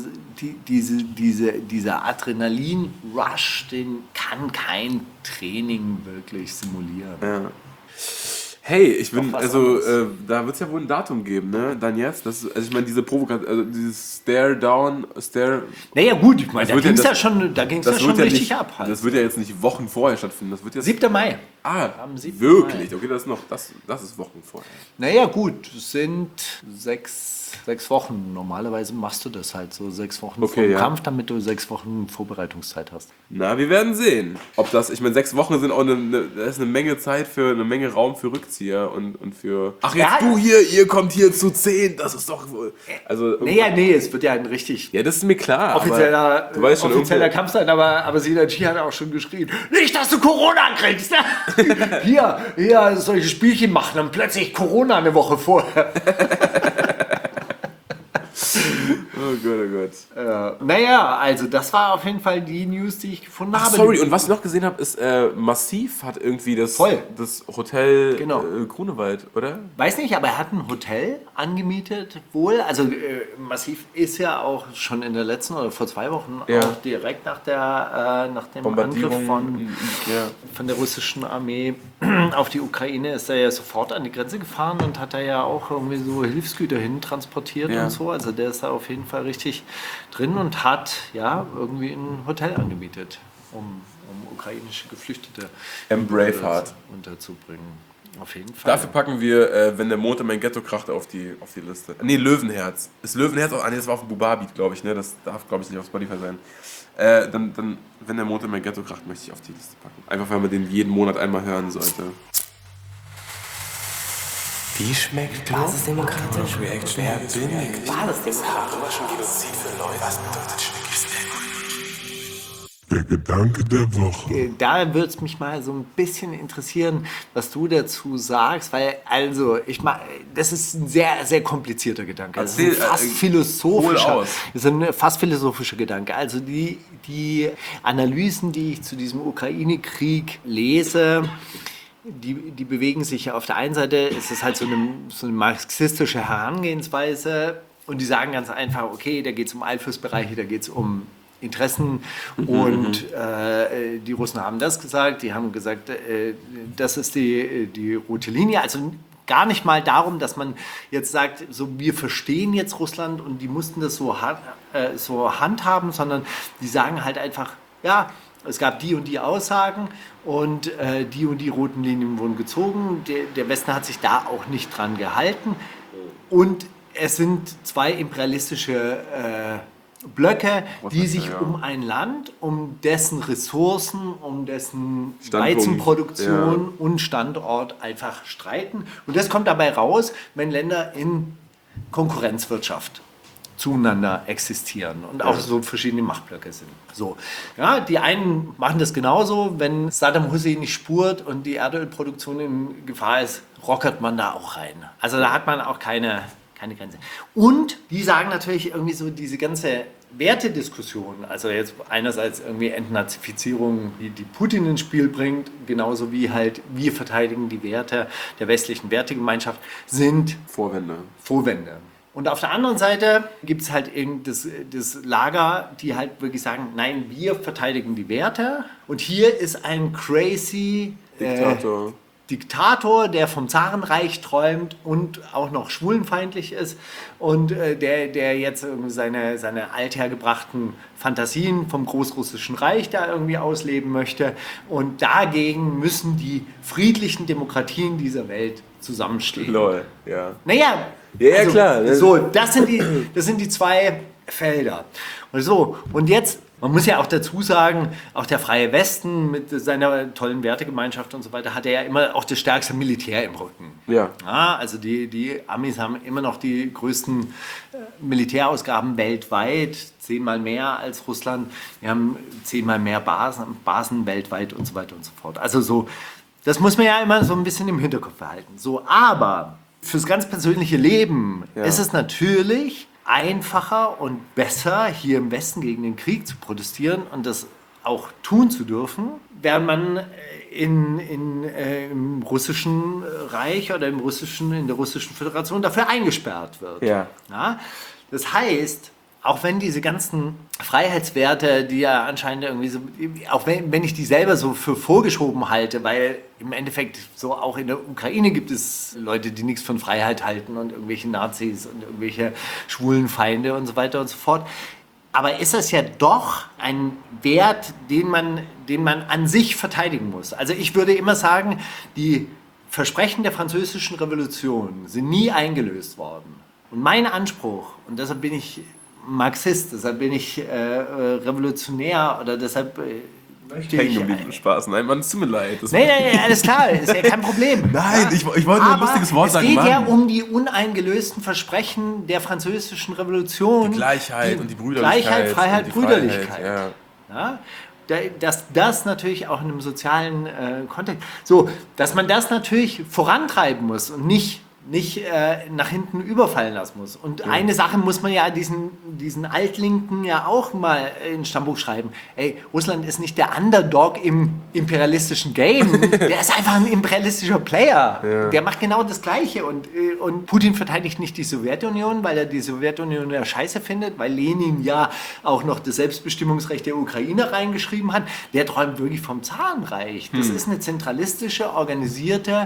dieser Adrenalin-Rush, den kann kein Training wirklich simulieren. Ja. Hey, ich bin, was also, anderes. da wird es ja wohl ein Datum geben, ne? Dann jetzt? Also ich meine, diese Provokation, also dieses Stare-Down, Naja gut, ich meine, Das wird ja- da ging es ja schon wird ja richtig nicht, ab. Halt. das wird ja jetzt nicht Wochen vorher stattfinden. Das wird jetzt. 7. Mai. Am 7. wirklich? Okay, das ist noch, das ist Wochen vorher. Naja gut, es sind 6 Wochen. Normalerweise machst du das halt so 6 Wochen Okay, vor dem ja. Kampf, damit du 6 Wochen Vorbereitungszeit hast. Na, wir werden sehen. Ob das, ich meine, 6 Wochen sind auch das ist eine Menge Zeit für, eine Menge Raum für Rückzieher und für. Ach, jetzt Ja. du hier, ihr kommt hier zu 10, das ist doch wohl. Also, Nee, es wird ja ein richtig ja, das ist mir klar. offizieller, aber du weißt schon, offizieller Kampf sein, aber Sidachi hat auch schon geschrien, nicht, dass du Corona kriegst. hier solche Spielchen machen und plötzlich Corona eine Woche vorher. Oh Gott, oh Gott. Naja, also das war auf jeden Fall die News, die ich gefunden Ach, habe. sorry, und was ich noch gesehen habe, ist, Massiv hat irgendwie das Hotel Genau. Grunewald, oder? Weiß nicht, aber er hat ein Hotel angemietet wohl. Also Massiv ist ja auch schon in der letzten oder vor 2 Wochen Ja. auch direkt nach dem Bombardierung Angriff von der russischen Armee auf die Ukraine ist er ja sofort an die Grenze gefahren und hat da ja auch irgendwie so Hilfsgüter hin transportiert Ja. und so. Also der ist da auf jeden Fall richtig drin und hat ja irgendwie ein Hotel angemietet, um ukrainische Geflüchtete Braveheart. unterzubringen. Auf jeden Fall. Dafür packen wir, wenn der Mond in mein Ghetto kracht, auf die Liste. Nee, Löwenherz. Ist Löwenherz auch? Ah, nee, das war auf dem Buba-Beat, glaube ich, ne? Das darf, glaube ich, nicht auf Spotify sein. Dann, wenn der Mond in mein Ghetto kracht, möchte ich auf die Liste packen. Einfach, weil man den jeden Monat einmal hören sollte. Wie schmeckt Basisdemokratisch? Reaction. Wer bin ich? Basisdemokratisch. Genozid für Leute. Was bedeutet Schnickis Der Gedanke der Woche. Da würde es mich mal so ein bisschen interessieren, was du dazu sagst, weil also das ist ein sehr, sehr komplizierter Gedanke. Das ist ein fast philosophischer, hol aus. das ist ein fast philosophischer Gedanke. Also die Analysen, die ich zu diesem Ukraine-Krieg lese, die bewegen sich ja auf der einen Seite, ist es halt so eine marxistische Herangehensweise und die sagen ganz einfach, okay, da geht es um Einflussbereiche, da geht es um Interessen und die Russen haben das gesagt, die haben gesagt, das ist die rote Linie, also gar nicht mal darum, dass man jetzt sagt, so wir verstehen jetzt Russland und die mussten das so handhaben, sondern die sagen halt einfach, ja, es gab die und die Aussagen und die roten Linien wurden gezogen. Der Westen hat sich da auch nicht dran gehalten. Und es sind 2 imperialistische Blöcke, die sich um ein Land, um dessen Ressourcen, um dessen Standpunkt, Weizenproduktion und Standort einfach streiten. Und das kommt dabei raus, wenn Länder in Konkurrenzwirtschaft zueinander existieren und auch so verschiedene Machtblöcke sind. So, ja, die einen machen das genauso, wenn Saddam Hussein nicht spurt und die Erdölproduktion in Gefahr ist, rockert man da auch rein. Also da hat man auch keine Grenze. Und die sagen natürlich irgendwie so diese ganze Wertediskussion, also jetzt einerseits irgendwie Entnazifizierung, die Putin ins Spiel bringt, genauso wie halt wir verteidigen die Werte der westlichen Wertegemeinschaft, sind Vorwände. Und auf der anderen Seite gibt es halt das Lager, die halt wirklich sagen, nein, wir verteidigen die Werte. Und hier ist ein crazy Diktator, der vom Zarenreich träumt und auch noch schwulenfeindlich ist und der jetzt irgendwie seine althergebrachten Fantasien vom Großrussischen Reich da irgendwie ausleben möchte. Und dagegen müssen die friedlichen Demokratien dieser Welt zusammenstehen. Lol, ja. Naja, Ja, klar. So, das sind die 2 Felder. Und jetzt, man muss ja auch dazu sagen, auch der Freie Westen mit seiner tollen Wertegemeinschaft und so weiter hat ja immer auch das stärkste Militär im Rücken. Ja. Also die Amis haben immer noch die größten Militärausgaben weltweit, 10-mal mehr als Russland. Wir haben 10-mal mehr Basen weltweit und so weiter und so fort. Also so, das muss man ja immer so ein bisschen im Hinterkopf behalten. So, aber fürs ganz persönliche Leben ist es natürlich einfacher und besser, hier im Westen gegen den Krieg zu protestieren und das auch tun zu dürfen, während man im russischen Reich oder in der russischen Föderation dafür eingesperrt wird. Ja. Ja? Das heißt, auch wenn diese ganzen Freiheitswerte, die ja anscheinend irgendwie so, auch wenn ich die selber so für vorgeschoben halte, weil im Endeffekt so auch in der Ukraine gibt es Leute, die nichts von Freiheit halten und irgendwelche Nazis und irgendwelche schwulen Feinde und so weiter und so fort. Aber ist das ja doch ein Wert, den man an sich verteidigen muss. Also ich würde immer sagen, die Versprechen der Französischen Revolution sind nie eingelöst worden. Und mein Anspruch, und deshalb bin ich Marxist, deshalb bin ich revolutionär oder deshalb möchte ich... Spaß. Nein, Mann, es tut mir leid. Nee, alles klar, ist ja kein Problem. Nein, ich wollte nur ein lustiges Wort sagen. Es geht Mann. ja um die uneingelösten Versprechen der Französischen Revolution. Die Gleichheit und die Brüderlichkeit. Gleichheit, Freiheit, und die Brüderlichkeit. Freiheit, Ja, dass das natürlich auch in einem sozialen Kontext, so, dass man das natürlich vorantreiben muss und nicht nach hinten überfallen lassen muss. Und eine Sache muss man ja diesen Altlinken ja auch mal ins Stammbuch schreiben. Ey, Russland ist nicht der Underdog im imperialistischen Game. Der ist einfach ein imperialistischer Player. Ja. Der macht genau das Gleiche. Und Putin verteidigt nicht die Sowjetunion, weil er die Sowjetunion ja scheiße findet, weil Lenin ja auch noch das Selbstbestimmungsrecht der Ukraine reingeschrieben hat. Der träumt wirklich vom Zarenreich. Das ist eine zentralistische, organisierte,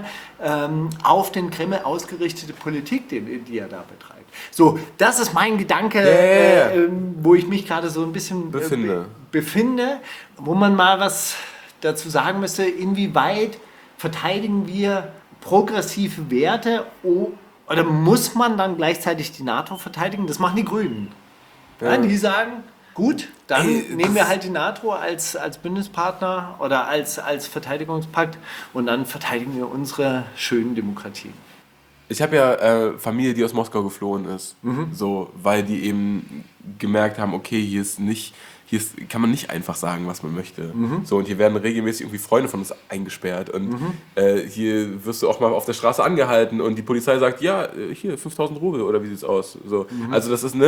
auf den Kreml ausgerichtete Politik, die er da betreibt. So, das ist mein Gedanke, wo ich mich gerade so ein bisschen befinde, wo man mal was dazu sagen müsste, inwieweit verteidigen wir progressive Werte oder muss man dann gleichzeitig die NATO verteidigen? Das machen die Grünen. Ja, die sagen, gut, dann nehmen wir halt die NATO als Bündnispartner oder als Verteidigungspakt und dann verteidigen wir unsere schönen Demokratien. Ich habe ja Familie, die aus Moskau geflohen ist, so, weil die eben gemerkt haben, okay, hier kann man nicht einfach sagen, was man möchte. So, und hier werden regelmäßig irgendwie Freunde von uns eingesperrt und hier wirst du auch mal auf der Straße angehalten und die Polizei sagt, ja, hier 5.000 Rubel oder wie sieht's aus? So, also das ist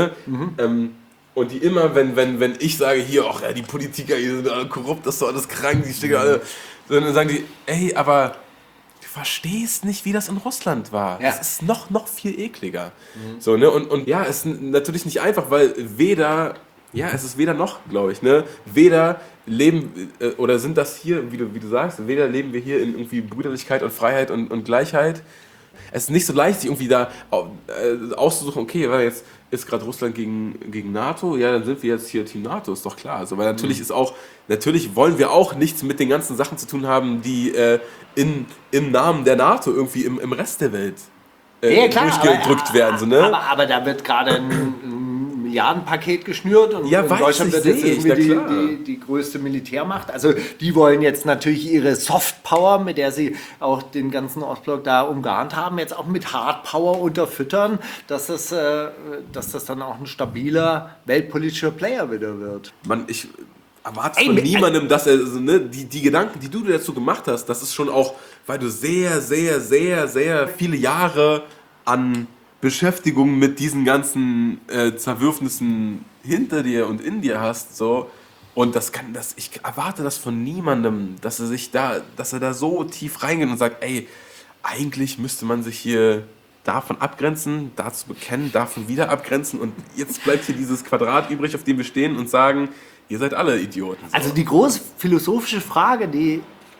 und die immer, wenn ich sage, hier, ach ja, die Politiker, die sind alle korrupt, das ist doch alles krank, die stecken alle, so, dann sagen die, ey, aber verstehst nicht, wie das in Russland war. Ja. Das ist noch viel ekliger. So, ne? Und ja, es ist natürlich nicht einfach, weil es ist weder noch, glaube ich, ne? Weder leben, oder sind das hier, wie du sagst, weder leben wir hier in irgendwie Brüderlichkeit und Freiheit und Gleichheit. Es ist nicht so leicht, sich irgendwie da auszusuchen, okay, weil jetzt ist gerade Russland gegen NATO, ja, dann sind wir jetzt hier Team NATO, ist doch klar. Also, weil natürlich wollen wir auch nichts mit den ganzen Sachen zu tun haben, die im Namen der NATO irgendwie im Rest der Welt durchgedrückt werden. So, ne? aber da wird gerade ein Milliardenpaket geschnürt und in Deutschland wird jetzt irgendwie die größte Militärmacht. Also die wollen jetzt natürlich ihre Softpower, mit der sie auch den ganzen Ostblock da umgarnt haben, jetzt auch mit Hardpower unterfüttern, dass das dann auch ein stabiler weltpolitischer Player wieder wird. Ich erwarte von niemandem, dass er die Gedanken, die du dir dazu gemacht hast, das ist schon auch, weil du sehr, sehr, sehr, sehr viele Jahre an Beschäftigung mit diesen ganzen Zerwürfnissen hinter dir und in dir hast, so. Und ich erwarte das von niemandem, dass er da so tief reingeht und sagt, ey, eigentlich müsste man sich hier davon abgrenzen, dazu bekennen, davon wieder abgrenzen und jetzt bleibt hier dieses Quadrat übrig, auf dem wir stehen und sagen, ihr seid alle Idioten. So. Also die große philosophische Frage, die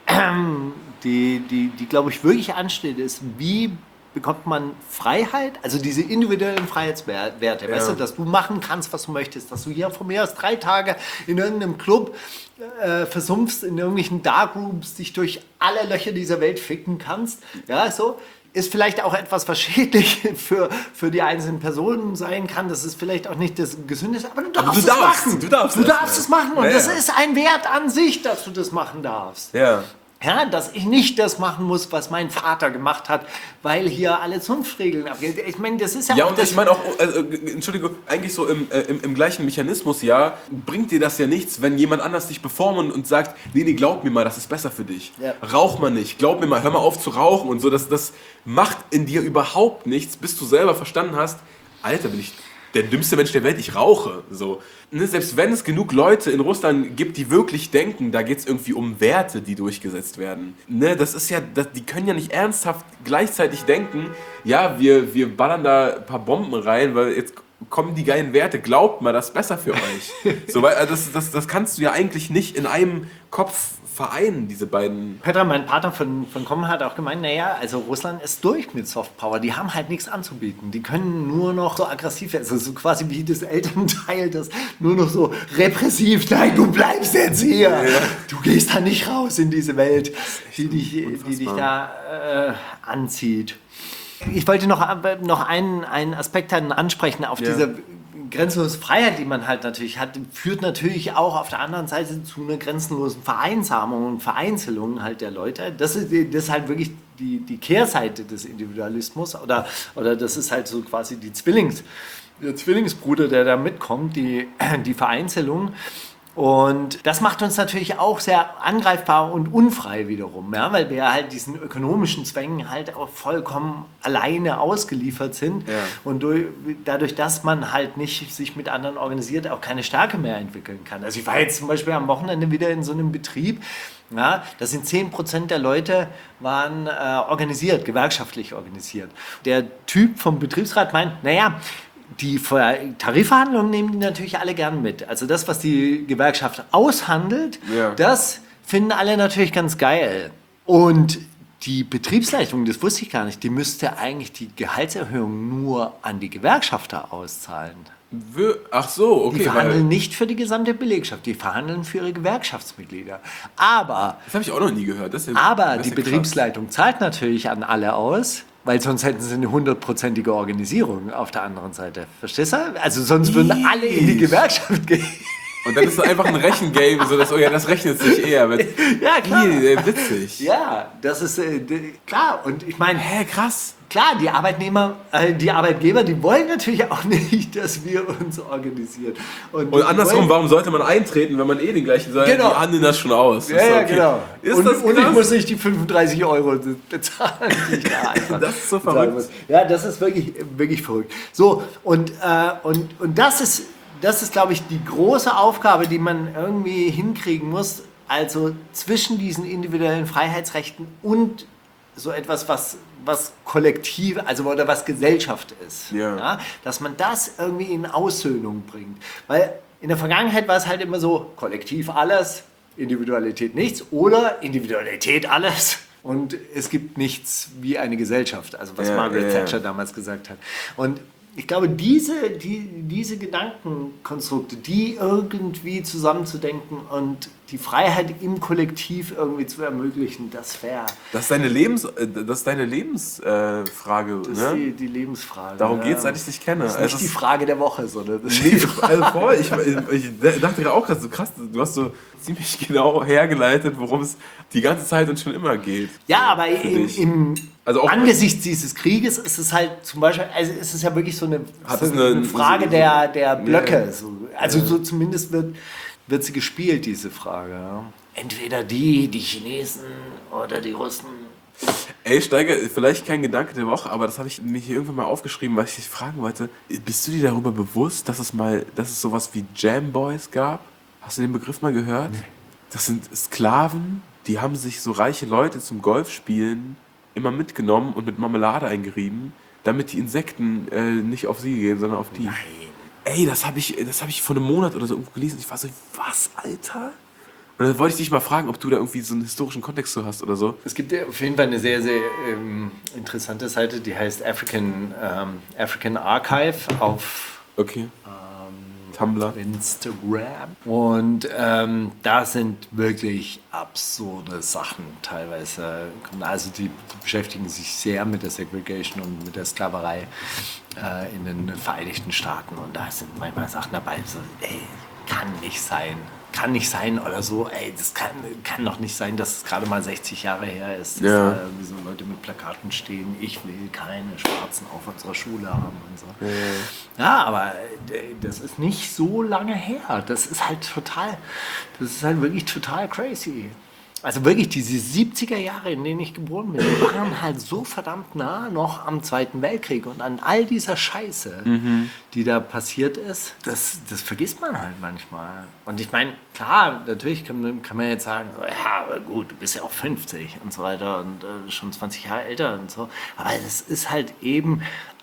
glaube ich wirklich ansteht, ist, wie bekommt man Freiheit, also diese individuellen Freiheitswerte, weißt du, dass du machen kannst, was du möchtest, dass du hier von mir aus 3 Tage in irgendeinem Club versumpfst, in irgendwelchen Darkrooms dich durch alle Löcher dieser Welt ficken kannst, ja, so, ist vielleicht auch etwas, was schädlich für die einzelnen Personen sein kann, das ist vielleicht auch nicht das Gesündeste, aber du darfst es machen. Du darfst es machen und das ist ein Wert an sich, dass du das machen darfst. Ja. Ja, dass ich nicht das machen muss, was mein Vater gemacht hat, weil hier alle Zunftregeln abgehen. Ich meine, das ist ja auch... Ja, und ich meine auch, Entschuldigung, eigentlich so im gleichen Mechanismus, ja, bringt dir das ja nichts, wenn jemand anders dich beformt und sagt, nee, glaub mir mal, das ist besser für dich. Ja. Rauch mal nicht, glaub mir mal, hör mal auf zu rauchen und so. Das macht in dir überhaupt nichts, bis du selber verstanden hast, Alter, bin ich der dümmste Mensch der Welt, ich rauche. So. Ne, selbst wenn es genug Leute in Russland gibt, die wirklich denken, da geht es irgendwie um Werte, die durchgesetzt werden. Ne, die können ja nicht ernsthaft gleichzeitig denken, ja, wir ballern da ein paar Bomben rein, weil jetzt kommen die geilen Werte. Glaubt mal, das ist besser für euch. So, weil das kannst du ja eigentlich nicht in einem Kopf vereinen, diese beiden. Petra, mein Partner von Kommen, hat auch gemeint, naja, also Russland ist durch mit Softpower. Die haben halt nichts anzubieten. Die können nur noch so aggressiv werden. Also so quasi wie das Elternteil, das nur noch so repressiv, nein, du bleibst jetzt hier. Ja. Du gehst da nicht raus in diese Welt, die dich da anzieht. Ich wollte noch einen Aspekt ansprechen auf diese grenzenlose Freiheit, die man halt natürlich hat, führt natürlich auch auf der anderen Seite zu einer grenzenlosen Vereinsamung und Vereinzelung halt der Leute. Das ist halt wirklich die Kehrseite des Individualismus oder das ist halt so quasi der Zwillingsbruder, der da mitkommt, die Vereinzelung. Und das macht uns natürlich auch sehr angreifbar und unfrei wiederum, ja, weil wir halt diesen ökonomischen Zwängen halt auch vollkommen alleine ausgeliefert sind und dadurch, dass man halt nicht sich mit anderen organisiert, auch keine Stärke mehr entwickeln kann. Also ich war jetzt zum Beispiel am Wochenende wieder in so einem Betrieb, ja, da sind 10% der Leute waren organisiert, gewerkschaftlich organisiert. Der Typ vom Betriebsrat meint, naja, die Tarifverhandlungen nehmen die natürlich alle gern mit. Also das, was die Gewerkschaft aushandelt, das finden alle natürlich ganz geil. Und die Betriebsleitung, das wusste ich gar nicht, die müsste eigentlich die Gehaltserhöhung nur an die Gewerkschafter auszahlen. Ach so, okay. Die verhandeln nicht für die gesamte Belegschaft, die verhandeln für ihre Gewerkschaftsmitglieder. Aber das habe ich auch noch nie gehört. Die Betriebsleitung zahlt natürlich an alle aus. Weil sonst hätten sie eine 100%ige Organisierung auf der anderen Seite. Verstehst du? Also sonst würden alle in die Gewerkschaft gehen. Und dann ist es einfach ein Rechengame, so dass, das rechnet sich eher mit. Ja, klar. Witzig. Ja, das ist klar. Und ich meine, krass. Klar, die Arbeitgeber, die wollen natürlich auch nicht, dass wir uns organisieren. Und andersrum, warum sollte man eintreten, wenn man den gleichen sagt? Genau. Die handeln das schon aus. Ja, okay. Genau. Und ich muss nicht die 35 € bezahlen, die ich da einfach das ist so verrückt. Ja, das ist wirklich verrückt. So, und das ist, glaube ich, die große Aufgabe, die man irgendwie hinkriegen muss. Also zwischen diesen individuellen Freiheitsrechten und so etwas, was kollektiv, also oder was Gesellschaft ist. Ja, dass man das irgendwie in Aussöhnung bringt. Weil in der Vergangenheit war es halt immer so, kollektiv alles, Individualität nichts oder Individualität alles und es gibt nichts wie eine Gesellschaft, also was Margaret Thatcher damals gesagt hat. Und ich glaube, diese Gedankenkonstrukte, die irgendwie zusammenzudenken und die Freiheit im Kollektiv irgendwie zu ermöglichen, das wäre... Das ist deine Lebensfrage, das ist die Lebensfrage. Darum geht es, seit ich dich kenne. Das ist nicht die Frage der Woche, sondern das ist ich dachte gerade auch krass, du hast so ziemlich genau hergeleitet, worum es die ganze Zeit und schon immer geht. Ja, aber angesichts dieses Krieges ist es halt zum Beispiel, also ist es ja wirklich so eine Frage der Blöcke. So zumindest wird sie gespielt, diese Frage. Ja. Entweder die Chinesen oder die Russen. Ey, Steiger, vielleicht kein Gedanke der Woche, aber das habe ich mir hier irgendwann mal aufgeschrieben, weil ich dich fragen wollte. Bist du dir darüber bewusst, dass es sowas wie Jamboys gab? Hast du den Begriff mal gehört? Nee. Das sind Sklaven, die haben sich so reiche Leute zum Golfspielen immer mitgenommen und mit Marmelade eingerieben, damit die Insekten nicht auf sie gehen, sondern auf die. Nein. Ey, das hab ich vor einem Monat oder so irgendwo gelesen. Ich war so, was, Alter? Und dann wollte ich dich mal fragen, ob du da irgendwie so einen historischen Kontext so hast oder so. Es gibt auf jeden Fall eine sehr, sehr interessante Seite, die heißt African Archive auf Tumblr, Instagram. Und da sind wirklich absurde Sachen teilweise. Also die beschäftigen sich sehr mit der Segregation und mit der Sklaverei in den Vereinigten Staaten. Und da sind manchmal Sachen dabei, so, ey, kann nicht sein oder so, ey, das kann doch nicht sein, dass es gerade mal 60 Jahre her ist, dass da so Leute mit Plakaten stehen, ich will keine Schwarzen auf unserer Schule haben und so. Ja, aber das ist nicht so lange her. Das ist halt wirklich total crazy. Also wirklich diese 70er Jahre, in denen ich geboren bin, die waren halt so verdammt nah noch am Zweiten Weltkrieg und an all dieser Scheiße, die da passiert ist, das vergisst man halt manchmal. Und ich meine, klar, natürlich kann man jetzt sagen, ja, aber gut, du bist ja auch 50 und so weiter und schon 20 Jahre älter und so, aber es ist halt eben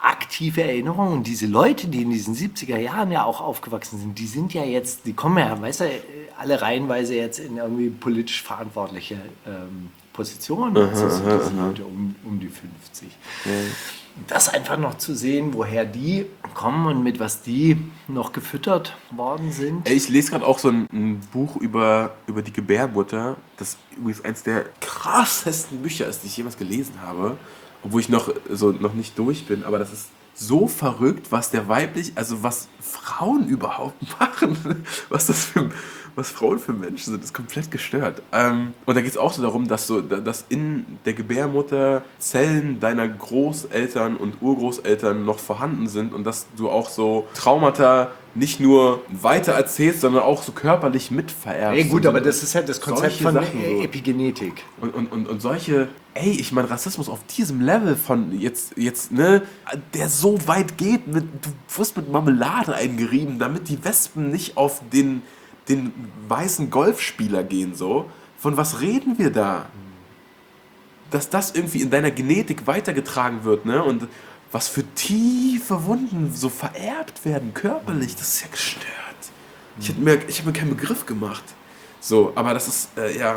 aktive Erinnerung. Und diese Leute, die in diesen 70er Jahren ja auch aufgewachsen sind, die sind ja jetzt, die kommen ja, weißt du, alle reihenweise jetzt in irgendwie politisch verantwortliche Positionen. Also sind diese Leute um die 50. Das einfach noch zu sehen, woher die kommen und mit was die noch gefüttert worden sind. Ich lese gerade auch so ein Buch über die Gebärmutter, das übrigens eins der krassesten Bücher ist, die ich jemals gelesen habe, obwohl ich noch nicht durch bin, aber das ist so verrückt, was was Frauen überhaupt machen, was Frauen für Menschen sind, ist komplett gestört. Und da geht es auch so darum, dass in der Gebärmutter Zellen deiner Großeltern und Urgroßeltern noch vorhanden sind und dass du auch so Traumata nicht nur weiter erzählst, sondern auch so körperlich mitvererbst. Ja, gut, aber das ist halt das Konzept von Sachen so. Epigenetik. Und solche, ich meine, Rassismus auf diesem Level von jetzt, ne, der so weit geht, du wirst mit Marmelade eingerieben, damit die Wespen nicht auf den weißen Golfspieler gehen, so. Von was reden wir da? Dass das irgendwie in deiner Genetik weitergetragen wird, ne? Und was für tiefe Wunden so vererbt werden, körperlich, das ist ja gestört. Ich hab mir keinen Begriff gemacht. So, aber das ist,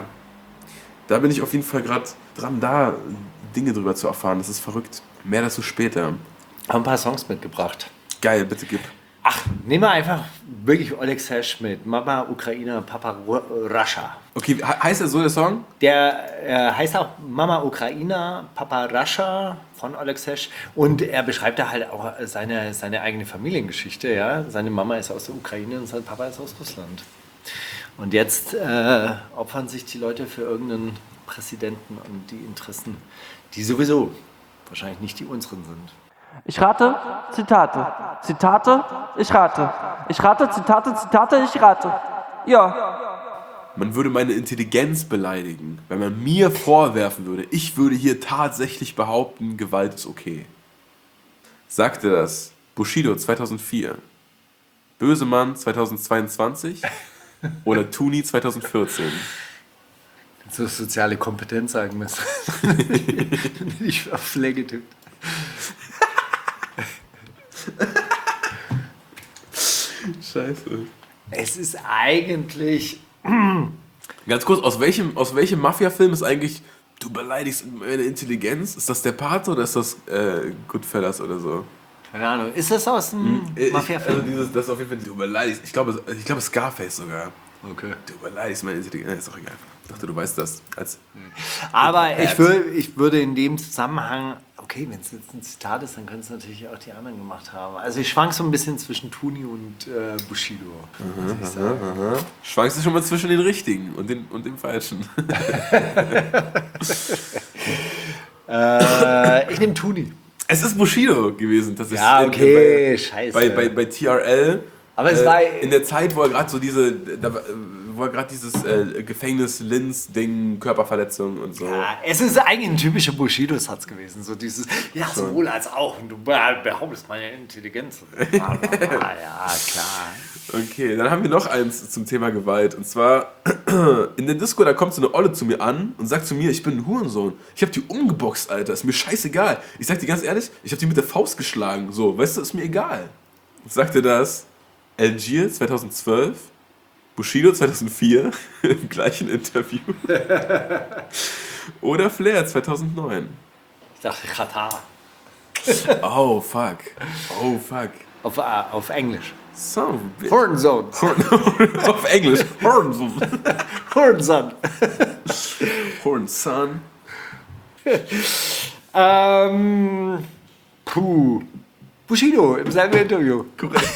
da bin ich auf jeden Fall gerade dran, da Dinge drüber zu erfahren. Das ist verrückt. Mehr dazu später. Haben ein paar Songs mitgebracht. Geil, bitte gib. Ach, nehmen wir einfach wirklich Oleg Sesh mit. Mama Ukraina, Papa Russia. Okay, heißt das so der Song? Der heißt auch Mama Ukraina, Papa Russia von Oleg Sesh. Und er beschreibt da halt auch seine eigene Familiengeschichte. Ja? Seine Mama ist aus der Ukraine und sein Papa ist aus Russland. Und jetzt opfern sich die Leute für irgendeinen Präsidenten und die Interessen, die sowieso wahrscheinlich nicht die unseren sind. Ich rate, Zitate. Zitate, ich rate. Ich rate, Zitate, Zitate, ich rate. Ja. Man würde meine Intelligenz beleidigen, wenn man mir vorwerfen würde, ich würde hier tatsächlich behaupten, Gewalt ist okay. Sagte das Bushido 2004, Bösemann 2022 oder Tuni 2014? So soziale Kompetenz sagen müssen. Ich auf Play getippt. Scheiße. Es ist eigentlich... Ganz kurz, aus welchem Mafia-Film ist eigentlich, du beleidigst meine Intelligenz? Ist das der Pate oder ist das Goodfellas oder so? Keine Ahnung. Ist das aus dem Mafia-Film? Also das ist auf jeden Fall, du beleidigst, ich glaube Scarface sogar. Okay. Du beleidigst meine Intelligenz, ist doch egal. Ich dachte, du weißt das. Aber ich würde in dem Zusammenhang, okay, wenn es jetzt ein Zitat ist, dann können es natürlich auch die anderen gemacht haben. Also ich schwank so ein bisschen zwischen Tuni und Bushido, muss ich sagen. Schwankst du schon mal zwischen den Richtigen und dem Falschen? Ich nehme Tuni. Es ist Bushido gewesen, tatsächlich. Ja, okay, scheiße. Bei TRL. Aber es war in der Zeit, wo er gerade so dieses Gefängnis-Linz-Ding, Körperverletzung und so. Ja, es ist eigentlich ein typischer Bushido-Satz gewesen. So dieses, ja, sowohl als auch. Und du behauptest meine Intelligenz. Ja, klar. Okay, dann haben wir noch eins zum Thema Gewalt. Und zwar, in der Disco, da kommt so eine Olle zu mir an und sagt zu mir, ich bin ein Hurensohn. Ich hab die umgeboxt, Alter. Ist mir scheißegal. Ich sag dir ganz ehrlich, ich hab die mit der Faust geschlagen. So, weißt du, ist mir egal. Sagte das Algier 2012, Bushido 2004 im gleichen Interview oder Flair 2009. Ich dachte Katar. Oh fuck. Auf Englisch. So, Hornzone. auf Englisch. Hornzone. Hornzone. Hornson. Bushido im selben Interview. Korrekt.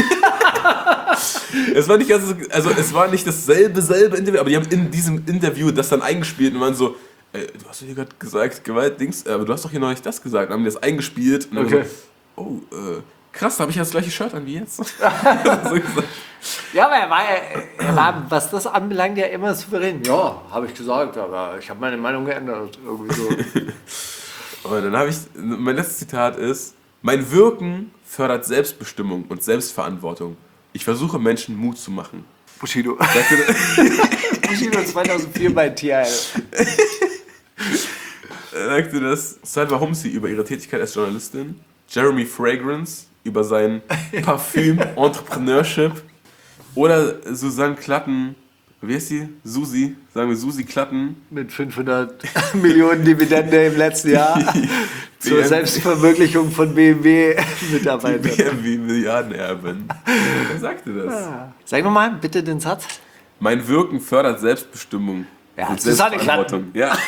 Es war nicht dasselbe Interview, aber die haben in diesem Interview das dann eingespielt und waren so, du hast doch hier gerade gesagt, Gewalt, Dings, aber du hast doch hier noch nicht das gesagt. Dann haben die das eingespielt und dann Okay. so, krass, da habe ich ja das gleiche Shirt an wie jetzt. So gesagt. Ja, aber er war, was das anbelangt, ja immer souverän. Ja, habe ich gesagt, aber ich habe meine Meinung geändert. Irgendwie so. Und dann mein letztes Zitat ist, mein Wirken fördert Selbstbestimmung und Selbstverantwortung. Ich versuche Menschen Mut zu machen. Bushido. Bushido 2004 bei TRL. Sagte das Salva Humsi über ihre Tätigkeit als Journalistin. Jeremy Fragrance über sein Parfüm Entrepreneurship oder Susanne Klatten, wie heißt die? Susi, sagen wir Susi Klatten. Mit 500 Millionen Dividende im letzten Jahr zur Selbstverwirklichung von BMW-Mitarbeitern. BMW-Milliardenerbin. Wer sagte das? Sag nochmal bitte den Satz. Mein Wirken fördert Selbstbestimmung. Ja, und Susanne Selbstverantwortung. Ja.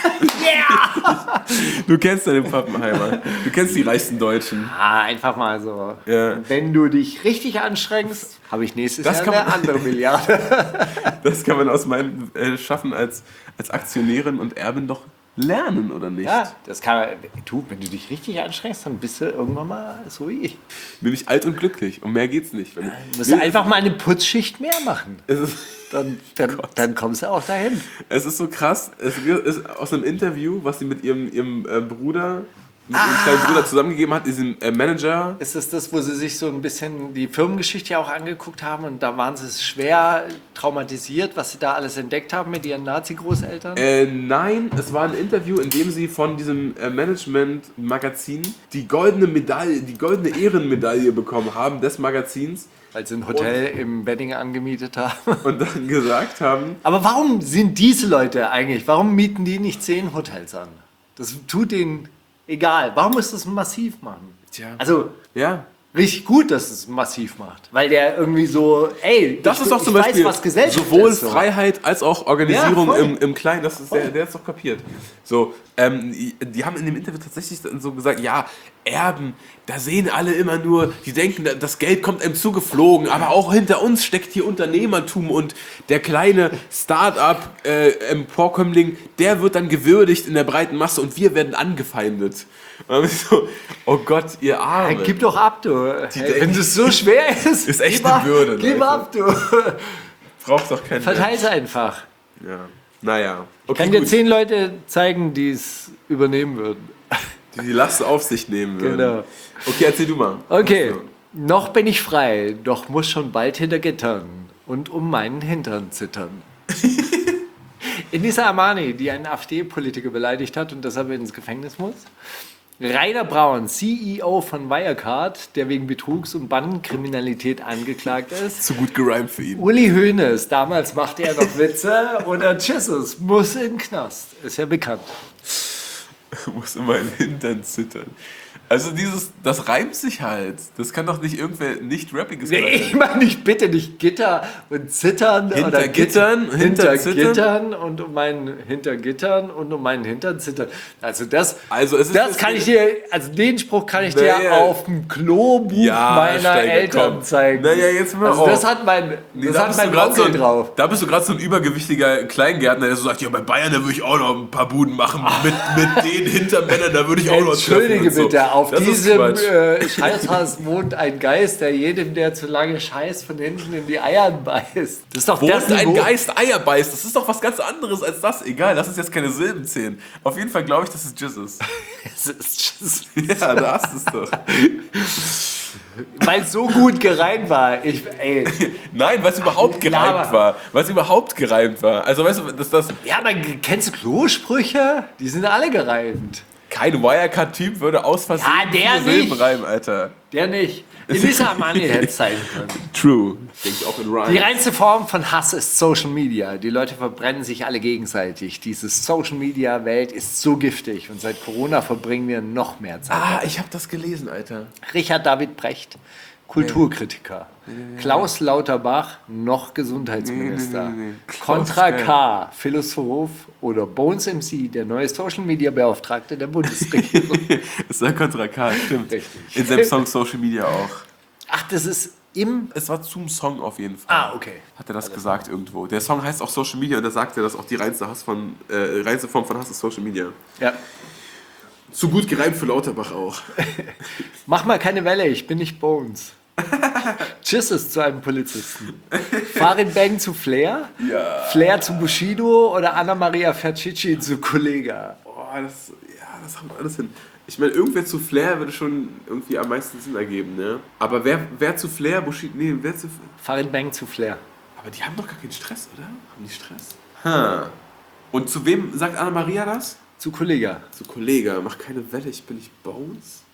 Du kennst ja den Pappenheimer. Du kennst die reichsten Deutschen. Einfach mal so. Ja. Wenn du dich richtig anstrengst, habe ich nächstes Das Jahr kann eine man- andere Milliarde. Das kann man aus meinem Schaffen als Aktionärin und Erbin doch lernen, oder nicht? Ja, das kann man. Du, wenn du dich richtig anstrengst, dann bist du irgendwann mal so wie ich. Nämlich alt und glücklich. Um mehr geht's nicht. Du musst einfach mal eine Putzschicht mehr machen. Es ist, Dann kommst du auch dahin. es ist so krass. Es ist aus einem Interview, was sie mit ihrem Bruder, mit ihrem kleinen Bruder zusammengegeben hat, diesem Manager. Ist das, wo sie sich so ein bisschen die Firmengeschichte auch angeguckt haben und da waren sie schwer traumatisiert, was sie da alles entdeckt haben mit ihren Nazi-Großeltern? Nein, es war ein Interview, in dem sie von diesem Management-Magazin die goldene Medaille, die goldene Ehrenmedaille bekommen haben des Magazins Weil sie ein Hotel im Wedding angemietet haben. und dann gesagt haben, Aber warum sind diese Leute eigentlich, warum mieten die nicht 10 Hotels an? Das tut denen egal. Warum muss das massiv machen? Tja. Also, ja, richtig gut, dass es massiv macht. Weil der irgendwie so, ey, das ist doch zum ich Beispiel weiß, was Gesellschaft sowohl ist. So. Freiheit als auch Organisierung Ja, voll. im Kleinen. Das ist der ist doch kapiert. So, die haben in dem Interview tatsächlich dann so gesagt, ja, Erben, da sehen alle immer nur, die denken, das Geld kommt einem zugeflogen, aber auch hinter uns steckt hier Unternehmertum und der kleine Start-up-Emporkömmling, der wird dann gewürdigt in der breiten Masse und wir werden angefeindet. Und dann bin ich so, oh Gott, ihr Arme. Hey, gib doch ab, du. Hey, denken- wenn das so schwer ist, Ist echt gib eine ab, Bürde, Gib Leute. ab, du. Braucht doch keinen Verteil's einfach. Ja. Naja. Ich kann dir 10 Leute zeigen, die es übernehmen würden. Die Last auf sich nehmen würden. Genau. Okay, erzähl du mal. Okay, So. noch bin ich frei, doch muss schon bald hinter Gittern und um meinen Hintern zittern. Elisa Armani, die einen AfD-Politiker beleidigt hat und deshalb ins Gefängnis muss. Rainer Braun, CEO von Wirecard, der wegen Betrugs- und Bandenkriminalität angeklagt ist. Zu gut gereimt für ihn. Uli Hoeneß, damals machte er noch Witze. Oder Jesus, muss in den Knast. Ist ja bekannt. Muss immer in den Hintern zittern. Also das reimt sich halt. Das kann doch nicht irgendwer nicht rappiges Nee, ich meine, ich bitte nicht Gitter und Zittern. Hinter oder Gittern, hinter hinter Zittern? Gittern und um meinen Hintergittern und um meinen Hintern zittern. Also Also es ist das jetzt kann ich dir, also den Spruch kann ich dir Naja. auf dem Klobuch meiner Steiger, Eltern komm. zeigen. Naja, jetzt mal also auf. das hat mein, das Da hat bist du mein grad so Onkel drauf. Da bist du gerade so ein übergewichtiger Kleingärtner, der so sagt, ja, bei Bayern, da würde ich auch noch ein paar Buden machen. Mit den Hintermännern, da würde ich auch noch treffen Entschuldige und so. bitte, auf Das ist diesem Quatsch. Scheißhaus wohnt ein Geist, der jedem, der zu lange scheißt, von hinten in die Eier beißt. Das ist doch Wo das ein Niveau. Geist Eier beißt, das ist doch was ganz anderes als das. Egal, lass uns jetzt keine Silben zählen. Auf jeden Fall glaube ich, dass es Jizz ist. Es ist Ja, da hast du es doch. weil es so gut gereimt war. Nein, weil es überhaupt gereimt Laber. war. Weil es überhaupt gereimt war. Also weißt du, dass das Ja, aber kennst du Klosprüche? Die sind alle gereimt. kein Wirecard-Typ würde aus Versehen Ja, der viele Silben nicht. reimen, Alter. Der nicht. Elisa Armani hätte es sein können. True. Denkt auch in Rhyme. Die reinste Form von Hass ist Social Media. Die Leute verbrennen sich alle gegenseitig. Diese Social Media Welt ist so giftig und seit Corona verbringen wir noch mehr Zeit. Ah, ich habe das gelesen, Alter. Richard David Brecht, Kulturkritiker. Klaus Lauterbach, noch Gesundheitsminister. Contra K, Philosoph oder Bones MC, der neue Social Media Beauftragte der Bundesregierung. Es war Contra K, stimmt. Richtig. In seinem Song Social Media auch. Ach, das ist im... Es war zum Song auf jeden Fall. Ah, okay. Hat er das gesagt irgendwo. Der Song heißt auch Social Media und da sagt er, dass auch die reinste Form von Hass ist Social Media. Ja. Zu gut gereimt für Lauterbach auch. Mach mal keine Welle, ich bin nicht Bones. Tschüss ist zu einem Polizisten. Farid Bang zu Flair? Ja. Flair zu Bushido oder Anna-Maria Fercici zu Kollega? Boah, das haben wir alles hin. Ich meine, irgendwer zu Flair würde schon irgendwie am meisten Sinn ergeben, ne? Aber wer zu Flair, Bushido, nee, wer zu... Farid Bang zu Flair. Aber die haben doch gar keinen Stress, oder? Haben die Stress? Und zu wem sagt Anna-Maria das? Zu Kollega. Zu Kollega, mach keine Welle, ich bin nicht Bones.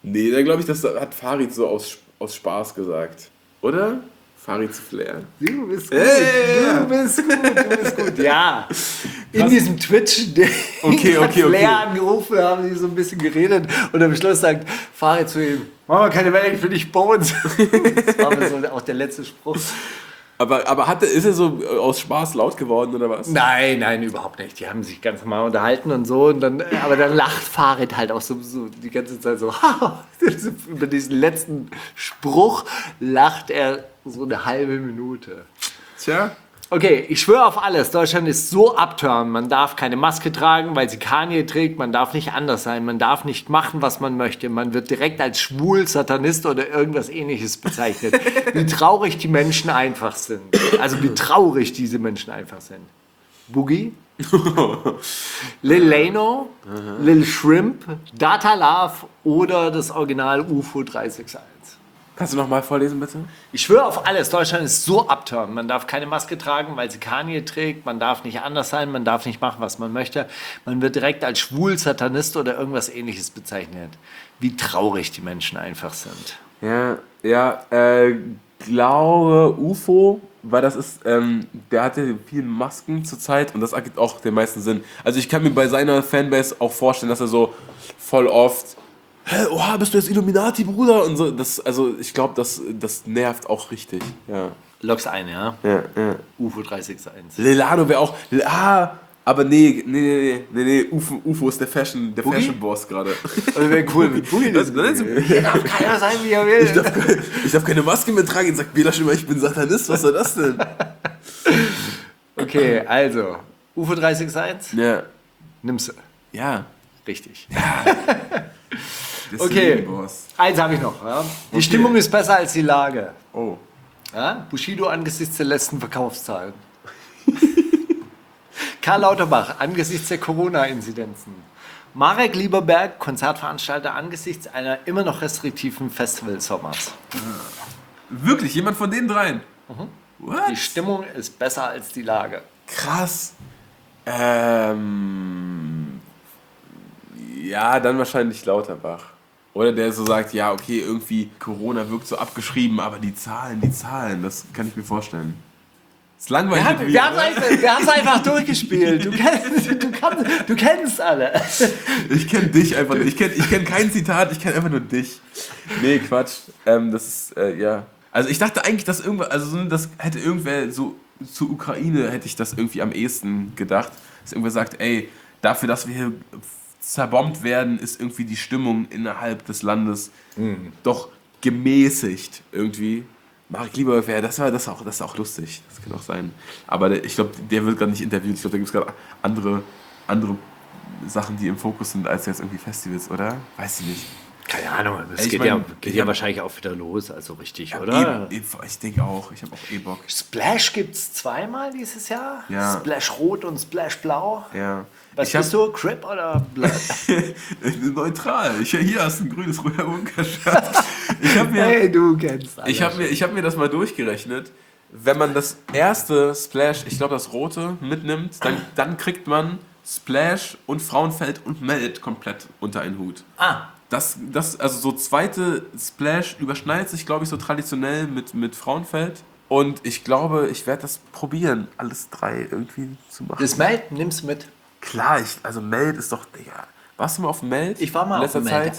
Nee, da glaube ich, das hat Farid so aus Spaß gesagt. Oder? Farid zu Flair. Du bist gut, du bist gut. Ja, in diesem Twitch, Okay. Flair angerufen, haben sie so ein bisschen geredet und am Schluss sagt Farid zu ihm, mach mal keine Welt für dich Bones. Das war aber so auch der letzte Spruch. Aber ist er so aus Spaß laut geworden oder was? Nein, überhaupt nicht. Die haben sich ganz normal unterhalten und so. Und dann, aber dann lacht Farid halt auch so die ganze Zeit so. Über diesen letzten Spruch lacht er so eine halbe Minute. Tja. Okay, ich schwöre auf alles. Deutschland ist so upturn. Man darf keine Maske tragen, weil sie Kanye trägt. Man darf nicht anders sein. Man darf nicht machen, was man möchte. Man wird direkt als schwul, Satanist oder irgendwas Ähnliches bezeichnet. Wie traurig die Menschen einfach sind. Also wie traurig diese Menschen einfach sind. Boogie, Lil Lano, Lil Shrimp, Data Love oder das Original UFO 361. Kannst du nochmal vorlesen, bitte? Ich schwöre auf alles, Deutschland ist so upturn. Man darf keine Maske tragen, weil sie Kanye trägt. Man darf nicht anders sein, man darf nicht machen, was man möchte. Man wird direkt als schwul, Satanist oder irgendwas Ähnliches bezeichnet. Wie traurig die Menschen einfach sind. Glaube UFO, weil das ist, der hat ja viele Masken zurzeit und das ergibt auch den meisten Sinn. Also ich kann mir bei seiner Fanbase auch vorstellen, dass er so voll oft oha, bist du jetzt Illuminati, Bruder? Und so, also ich glaube, das nervt auch richtig. Ja. Logs ein, ja? Ja. UFO 361. Lelano wäre auch. Aber nee. UFO ist der Fashion-Boss gerade. Das wäre cool mit Boogie. Das darf keiner sein, wie er will. Ich darf keine Maske mehr tragen. Jetzt sagt Bela schon mal, ich bin Satanist. Was soll das denn? Okay, also. UFO 361? Ja. Nimmst du. Ja. Richtig. Das Okay, Boss. eins habe ich noch. Ja. Die Stimmung ist besser als die Lage. Oh. Ja? Bushido angesichts der letzten Verkaufszahlen. Karl Lauterbach angesichts der Corona-Inzidenzen. Marek Lieberberg, Konzertveranstalter angesichts einer immer noch restriktiven Festivalsommers. Wirklich? Jemand von den dreien? What? Die Stimmung ist besser als die Lage. Krass. Ja, dann wahrscheinlich Lauterbach. Oder der so sagt, ja, okay, irgendwie Corona wirkt so abgeschrieben, aber die Zahlen, das kann ich mir vorstellen. Das ist langweilig. Wir haben es einfach durchgespielt. Du kennst alle. Ich kenne dich einfach nicht. Ich kenn kein Zitat, ich kenne einfach nur dich. Nee, Quatsch. Das ist, ja. Also ich dachte eigentlich, dass irgendwer, also das hätte irgendwer so zur Ukraine, hätte ich das irgendwie am ehesten gedacht. Dass irgendwer sagt, ey, dafür, dass wir hier zerbombt werden, ist irgendwie die Stimmung innerhalb des Landes doch gemäßigt irgendwie. Marek Lieberberg, das ist auch lustig. Das kann auch sein. Aber ich glaube, der wird gerade nicht interviewt. Ich glaube, da gibt es gerade andere Sachen, die im Fokus sind, als jetzt irgendwie Festivals, oder? Weiß ich nicht. Keine Ahnung, das geht ja wahrscheinlich auch wieder los, also richtig, oder? Ich denke auch, ich habe auch Bock. Splash gibt es zweimal dieses Jahr. Ja. Splash Rot und Splash Blau. Ja. Was bist du, Crip oder Blood? Ich bin neutral. Hier hast du ein grünes Roter Bunker-Shirt. Hey, du kennst alles. Ich hab mir das mal durchgerechnet. Wenn man das erste Splash, ich glaube das rote, mitnimmt, dann kriegt man Splash und Frauenfeld und Melt komplett unter einen Hut. Also so zweite Splash überschneidet sich, glaube ich, so traditionell mit Frauenfeld. Und ich glaube, ich werde das probieren, alles drei irgendwie zu machen. Das Melt nimmst du mit? Klar, also Melt ist doch, Digga. Warst du mal auf dem Melt? Ich war mal auf dem Melt.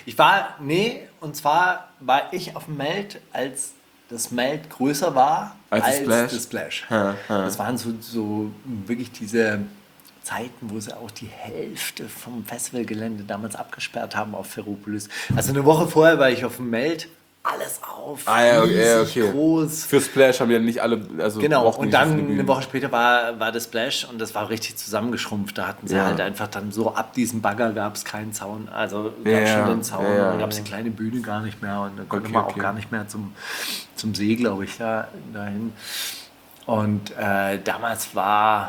Und zwar war ich auf dem Melt, als das Melt größer war als das Splash. Das waren so wirklich diese Zeiten, wo sie auch die Hälfte vom Festivalgelände damals abgesperrt haben auf Ferropolis. Also eine Woche vorher war ich auf dem Melt, alles auf, riesig groß. Für Splash haben ja nicht alle, also genau, und dann eine Woche später war das Splash und das war richtig zusammengeschrumpft. Da hatten sie halt einfach dann so, ab diesem Bagger gab es keinen Zaun, also gab es schon den Zaun, und dann gab es die kleine Bühne gar nicht mehr und dann konnte man auch gar nicht mehr zum See, glaube ich, dahin. Und damals war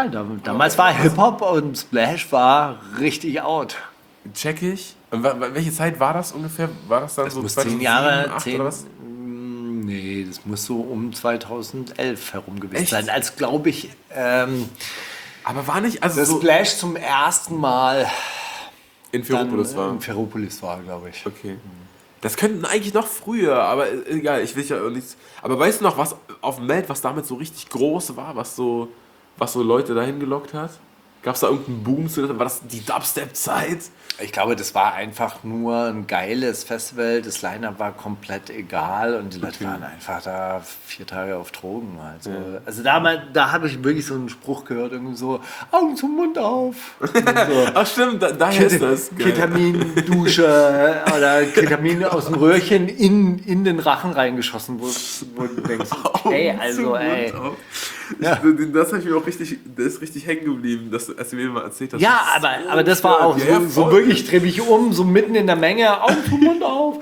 Hip-Hop und Splash war richtig out. Check ich. Welche Zeit war das ungefähr? War das dann so 2010 Jahre, 2008 oder was? Nee, das muss so um 2011 herum gewesen sein. Als, glaube ich, aber war nicht, also das so Splash zum ersten Mal In Ferropolis war. In Ferropolis war, glaube ich. Okay. Das könnten eigentlich noch früher, aber egal, ich will ja auch nichts. Aber weißt du noch, was auf dem Meld, was damit so richtig groß war, was so Leute dahin gelockt hat? Gab es da irgendeinen Boom zu? War das die Dubstep-Zeit? Ich glaube, das war einfach nur ein geiles Festival. Das Line-Up war komplett egal und die Leute waren einfach da 4 Tage auf Drogen. Also da habe ich wirklich so einen Spruch gehört, irgendwie so, Augen zum Mund auf. So. Ach stimmt, daher ist das. Geil. Ketamin-Dusche oder Ketamin aus dem Röhrchen in den Rachen reingeschossen, wo du denkst, ey, also ey. Ja. Das habe ich mir auch richtig, das ist richtig hängen geblieben, als du mir mal erzählt hast. Ja, aber das war auch so wirklich, dreh mich um, so mitten in der Menge, Augen zum Mund auf.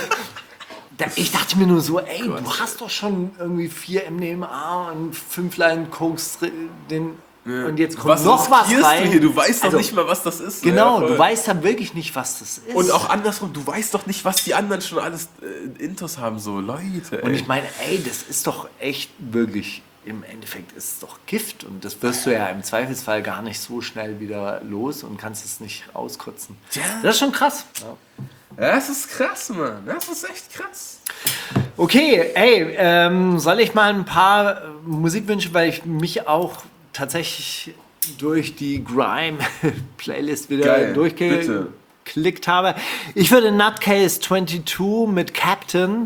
Ich dachte mir nur so, ey, du hast doch schon irgendwie 4 MDMA und 5 Line Koks drin. Und jetzt kommt noch was rein. Du hier? Du weißt doch nicht mal, was das ist. Genau, du weißt ja wirklich nicht, was das ist. Und auch andersrum, du weißt doch nicht, was die anderen schon alles Intos haben, so Leute. Und ich meine, ey, das ist doch echt wirklich, im Endeffekt ist es doch Gift und das wirst du ja im Zweifelsfall gar nicht so schnell wieder los und kannst es nicht auskotzen. Ja. Das ist schon krass. Das ist krass, Mann. Das ist echt krass. Okay, ey, soll ich mal ein paar Musikwünsche, weil ich mich auch tatsächlich durch die Grime-Playlist wieder durchgeklickt habe. Ich würde Nutcase 22 mit Captain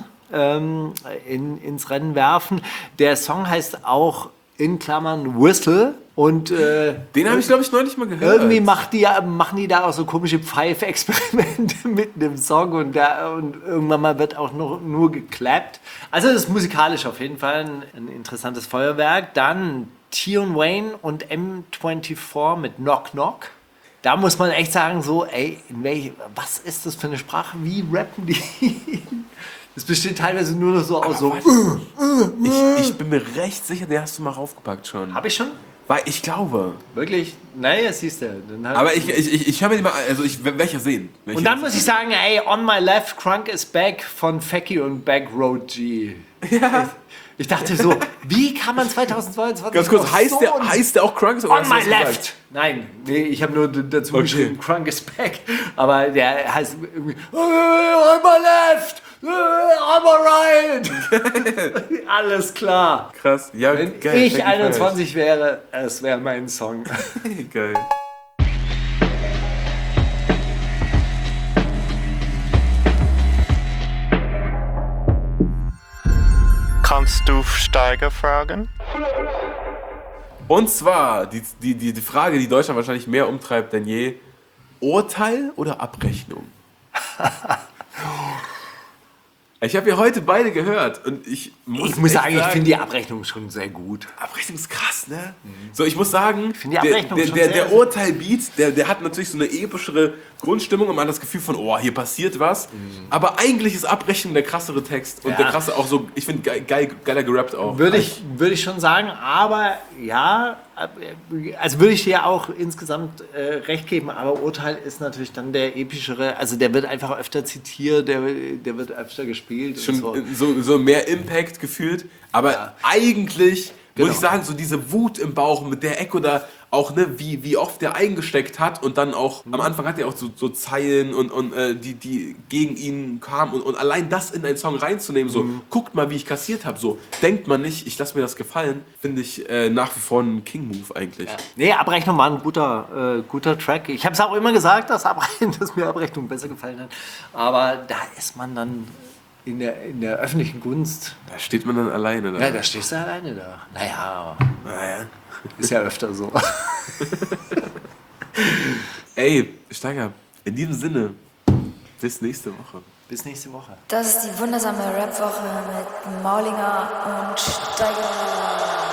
ins Rennen werfen. Der Song heißt auch in Klammern Whistle. Und den habe ich, glaube ich, neulich mal gehört. Irgendwie machen die da auch so komische Pfeif-Experimente mit dem Song und irgendwann mal wird auch nur geklappt. Also das ist musikalisch auf jeden Fall ein interessantes Feuerwerk. Dann Tion Wayne und M24 mit Knock Knock. Da muss man echt sagen, so, ey, was ist das für eine Sprache? Wie rappen die? Das besteht teilweise nur noch so aus so. Ich bin mir recht sicher, den hast du mal raufgepackt schon. Hab ich schon? Weil ich glaube. Wirklich? Naja, siehst du. Aber ich habe mir die mal, also ich werde ja sehen. Und dann muss ich sagen, ey, On My Left, Crunk is Back von Fecky und Backroad G. Ja. Ich dachte so, wie kann man 2022... Ganz kurz, heißt der auch Crunk? On My Left! Nein, nee, ich habe nur dazu geschrieben, Crunk is Back. Aber der heißt irgendwie, On My Left! On My Right! Alles klar. Krass. Ja, wenn geil, ich 21 wäre, es wäre mein Song. Geil. Kannst du Steiger fragen? Und zwar die Frage, die Deutschland wahrscheinlich mehr umtreibt denn je: Urteil oder Abrechnung? Ich habe ja heute beide gehört und ich muss sagen, ich finde die Abrechnung schon sehr gut. Abrechnung ist krass, ne? So, ich muss sagen, der Urteil-Beat, der hat natürlich so eine epischere Grundstimmung und man hat das Gefühl von, oh, hier passiert was. Aber eigentlich ist Abrechnung der krassere Text und der krasse auch so, ich finde geiler gerappt auch. Würde ich schon sagen, aber ja, also würde ich dir auch insgesamt recht geben, aber Urteil ist natürlich dann der epischere, also der wird einfach öfter zitiert, der wird öfter gespielt. Schon und so mehr Impact gefühlt, aber eigentlich würde ich sagen, so diese Wut im Bauch, mit der Echo da auch, ne, wie oft der eingesteckt hat und dann auch, am Anfang hat er auch so Zeilen und die gegen ihn kamen und allein das in einen Song reinzunehmen, so, guckt mal, wie ich kassiert habe, so, denkt man nicht, ich lasse mir das gefallen, finde ich nach wie vor ein King-Move eigentlich. Ja. Nee, Abrechnung war ein guter Track. Ich habe es auch immer gesagt, dass mir Abrechnung besser gefallen hat, aber da ist man dann in der öffentlichen Gunst. Da steht man dann alleine da. Ja, da stehst du alleine da. Naja. Ist ja öfter so. Ey, Steiger, in diesem Sinne, bis nächste Woche. Bis nächste Woche. Das ist die wundersame Rap-Woche mit Maulinger und Steiger.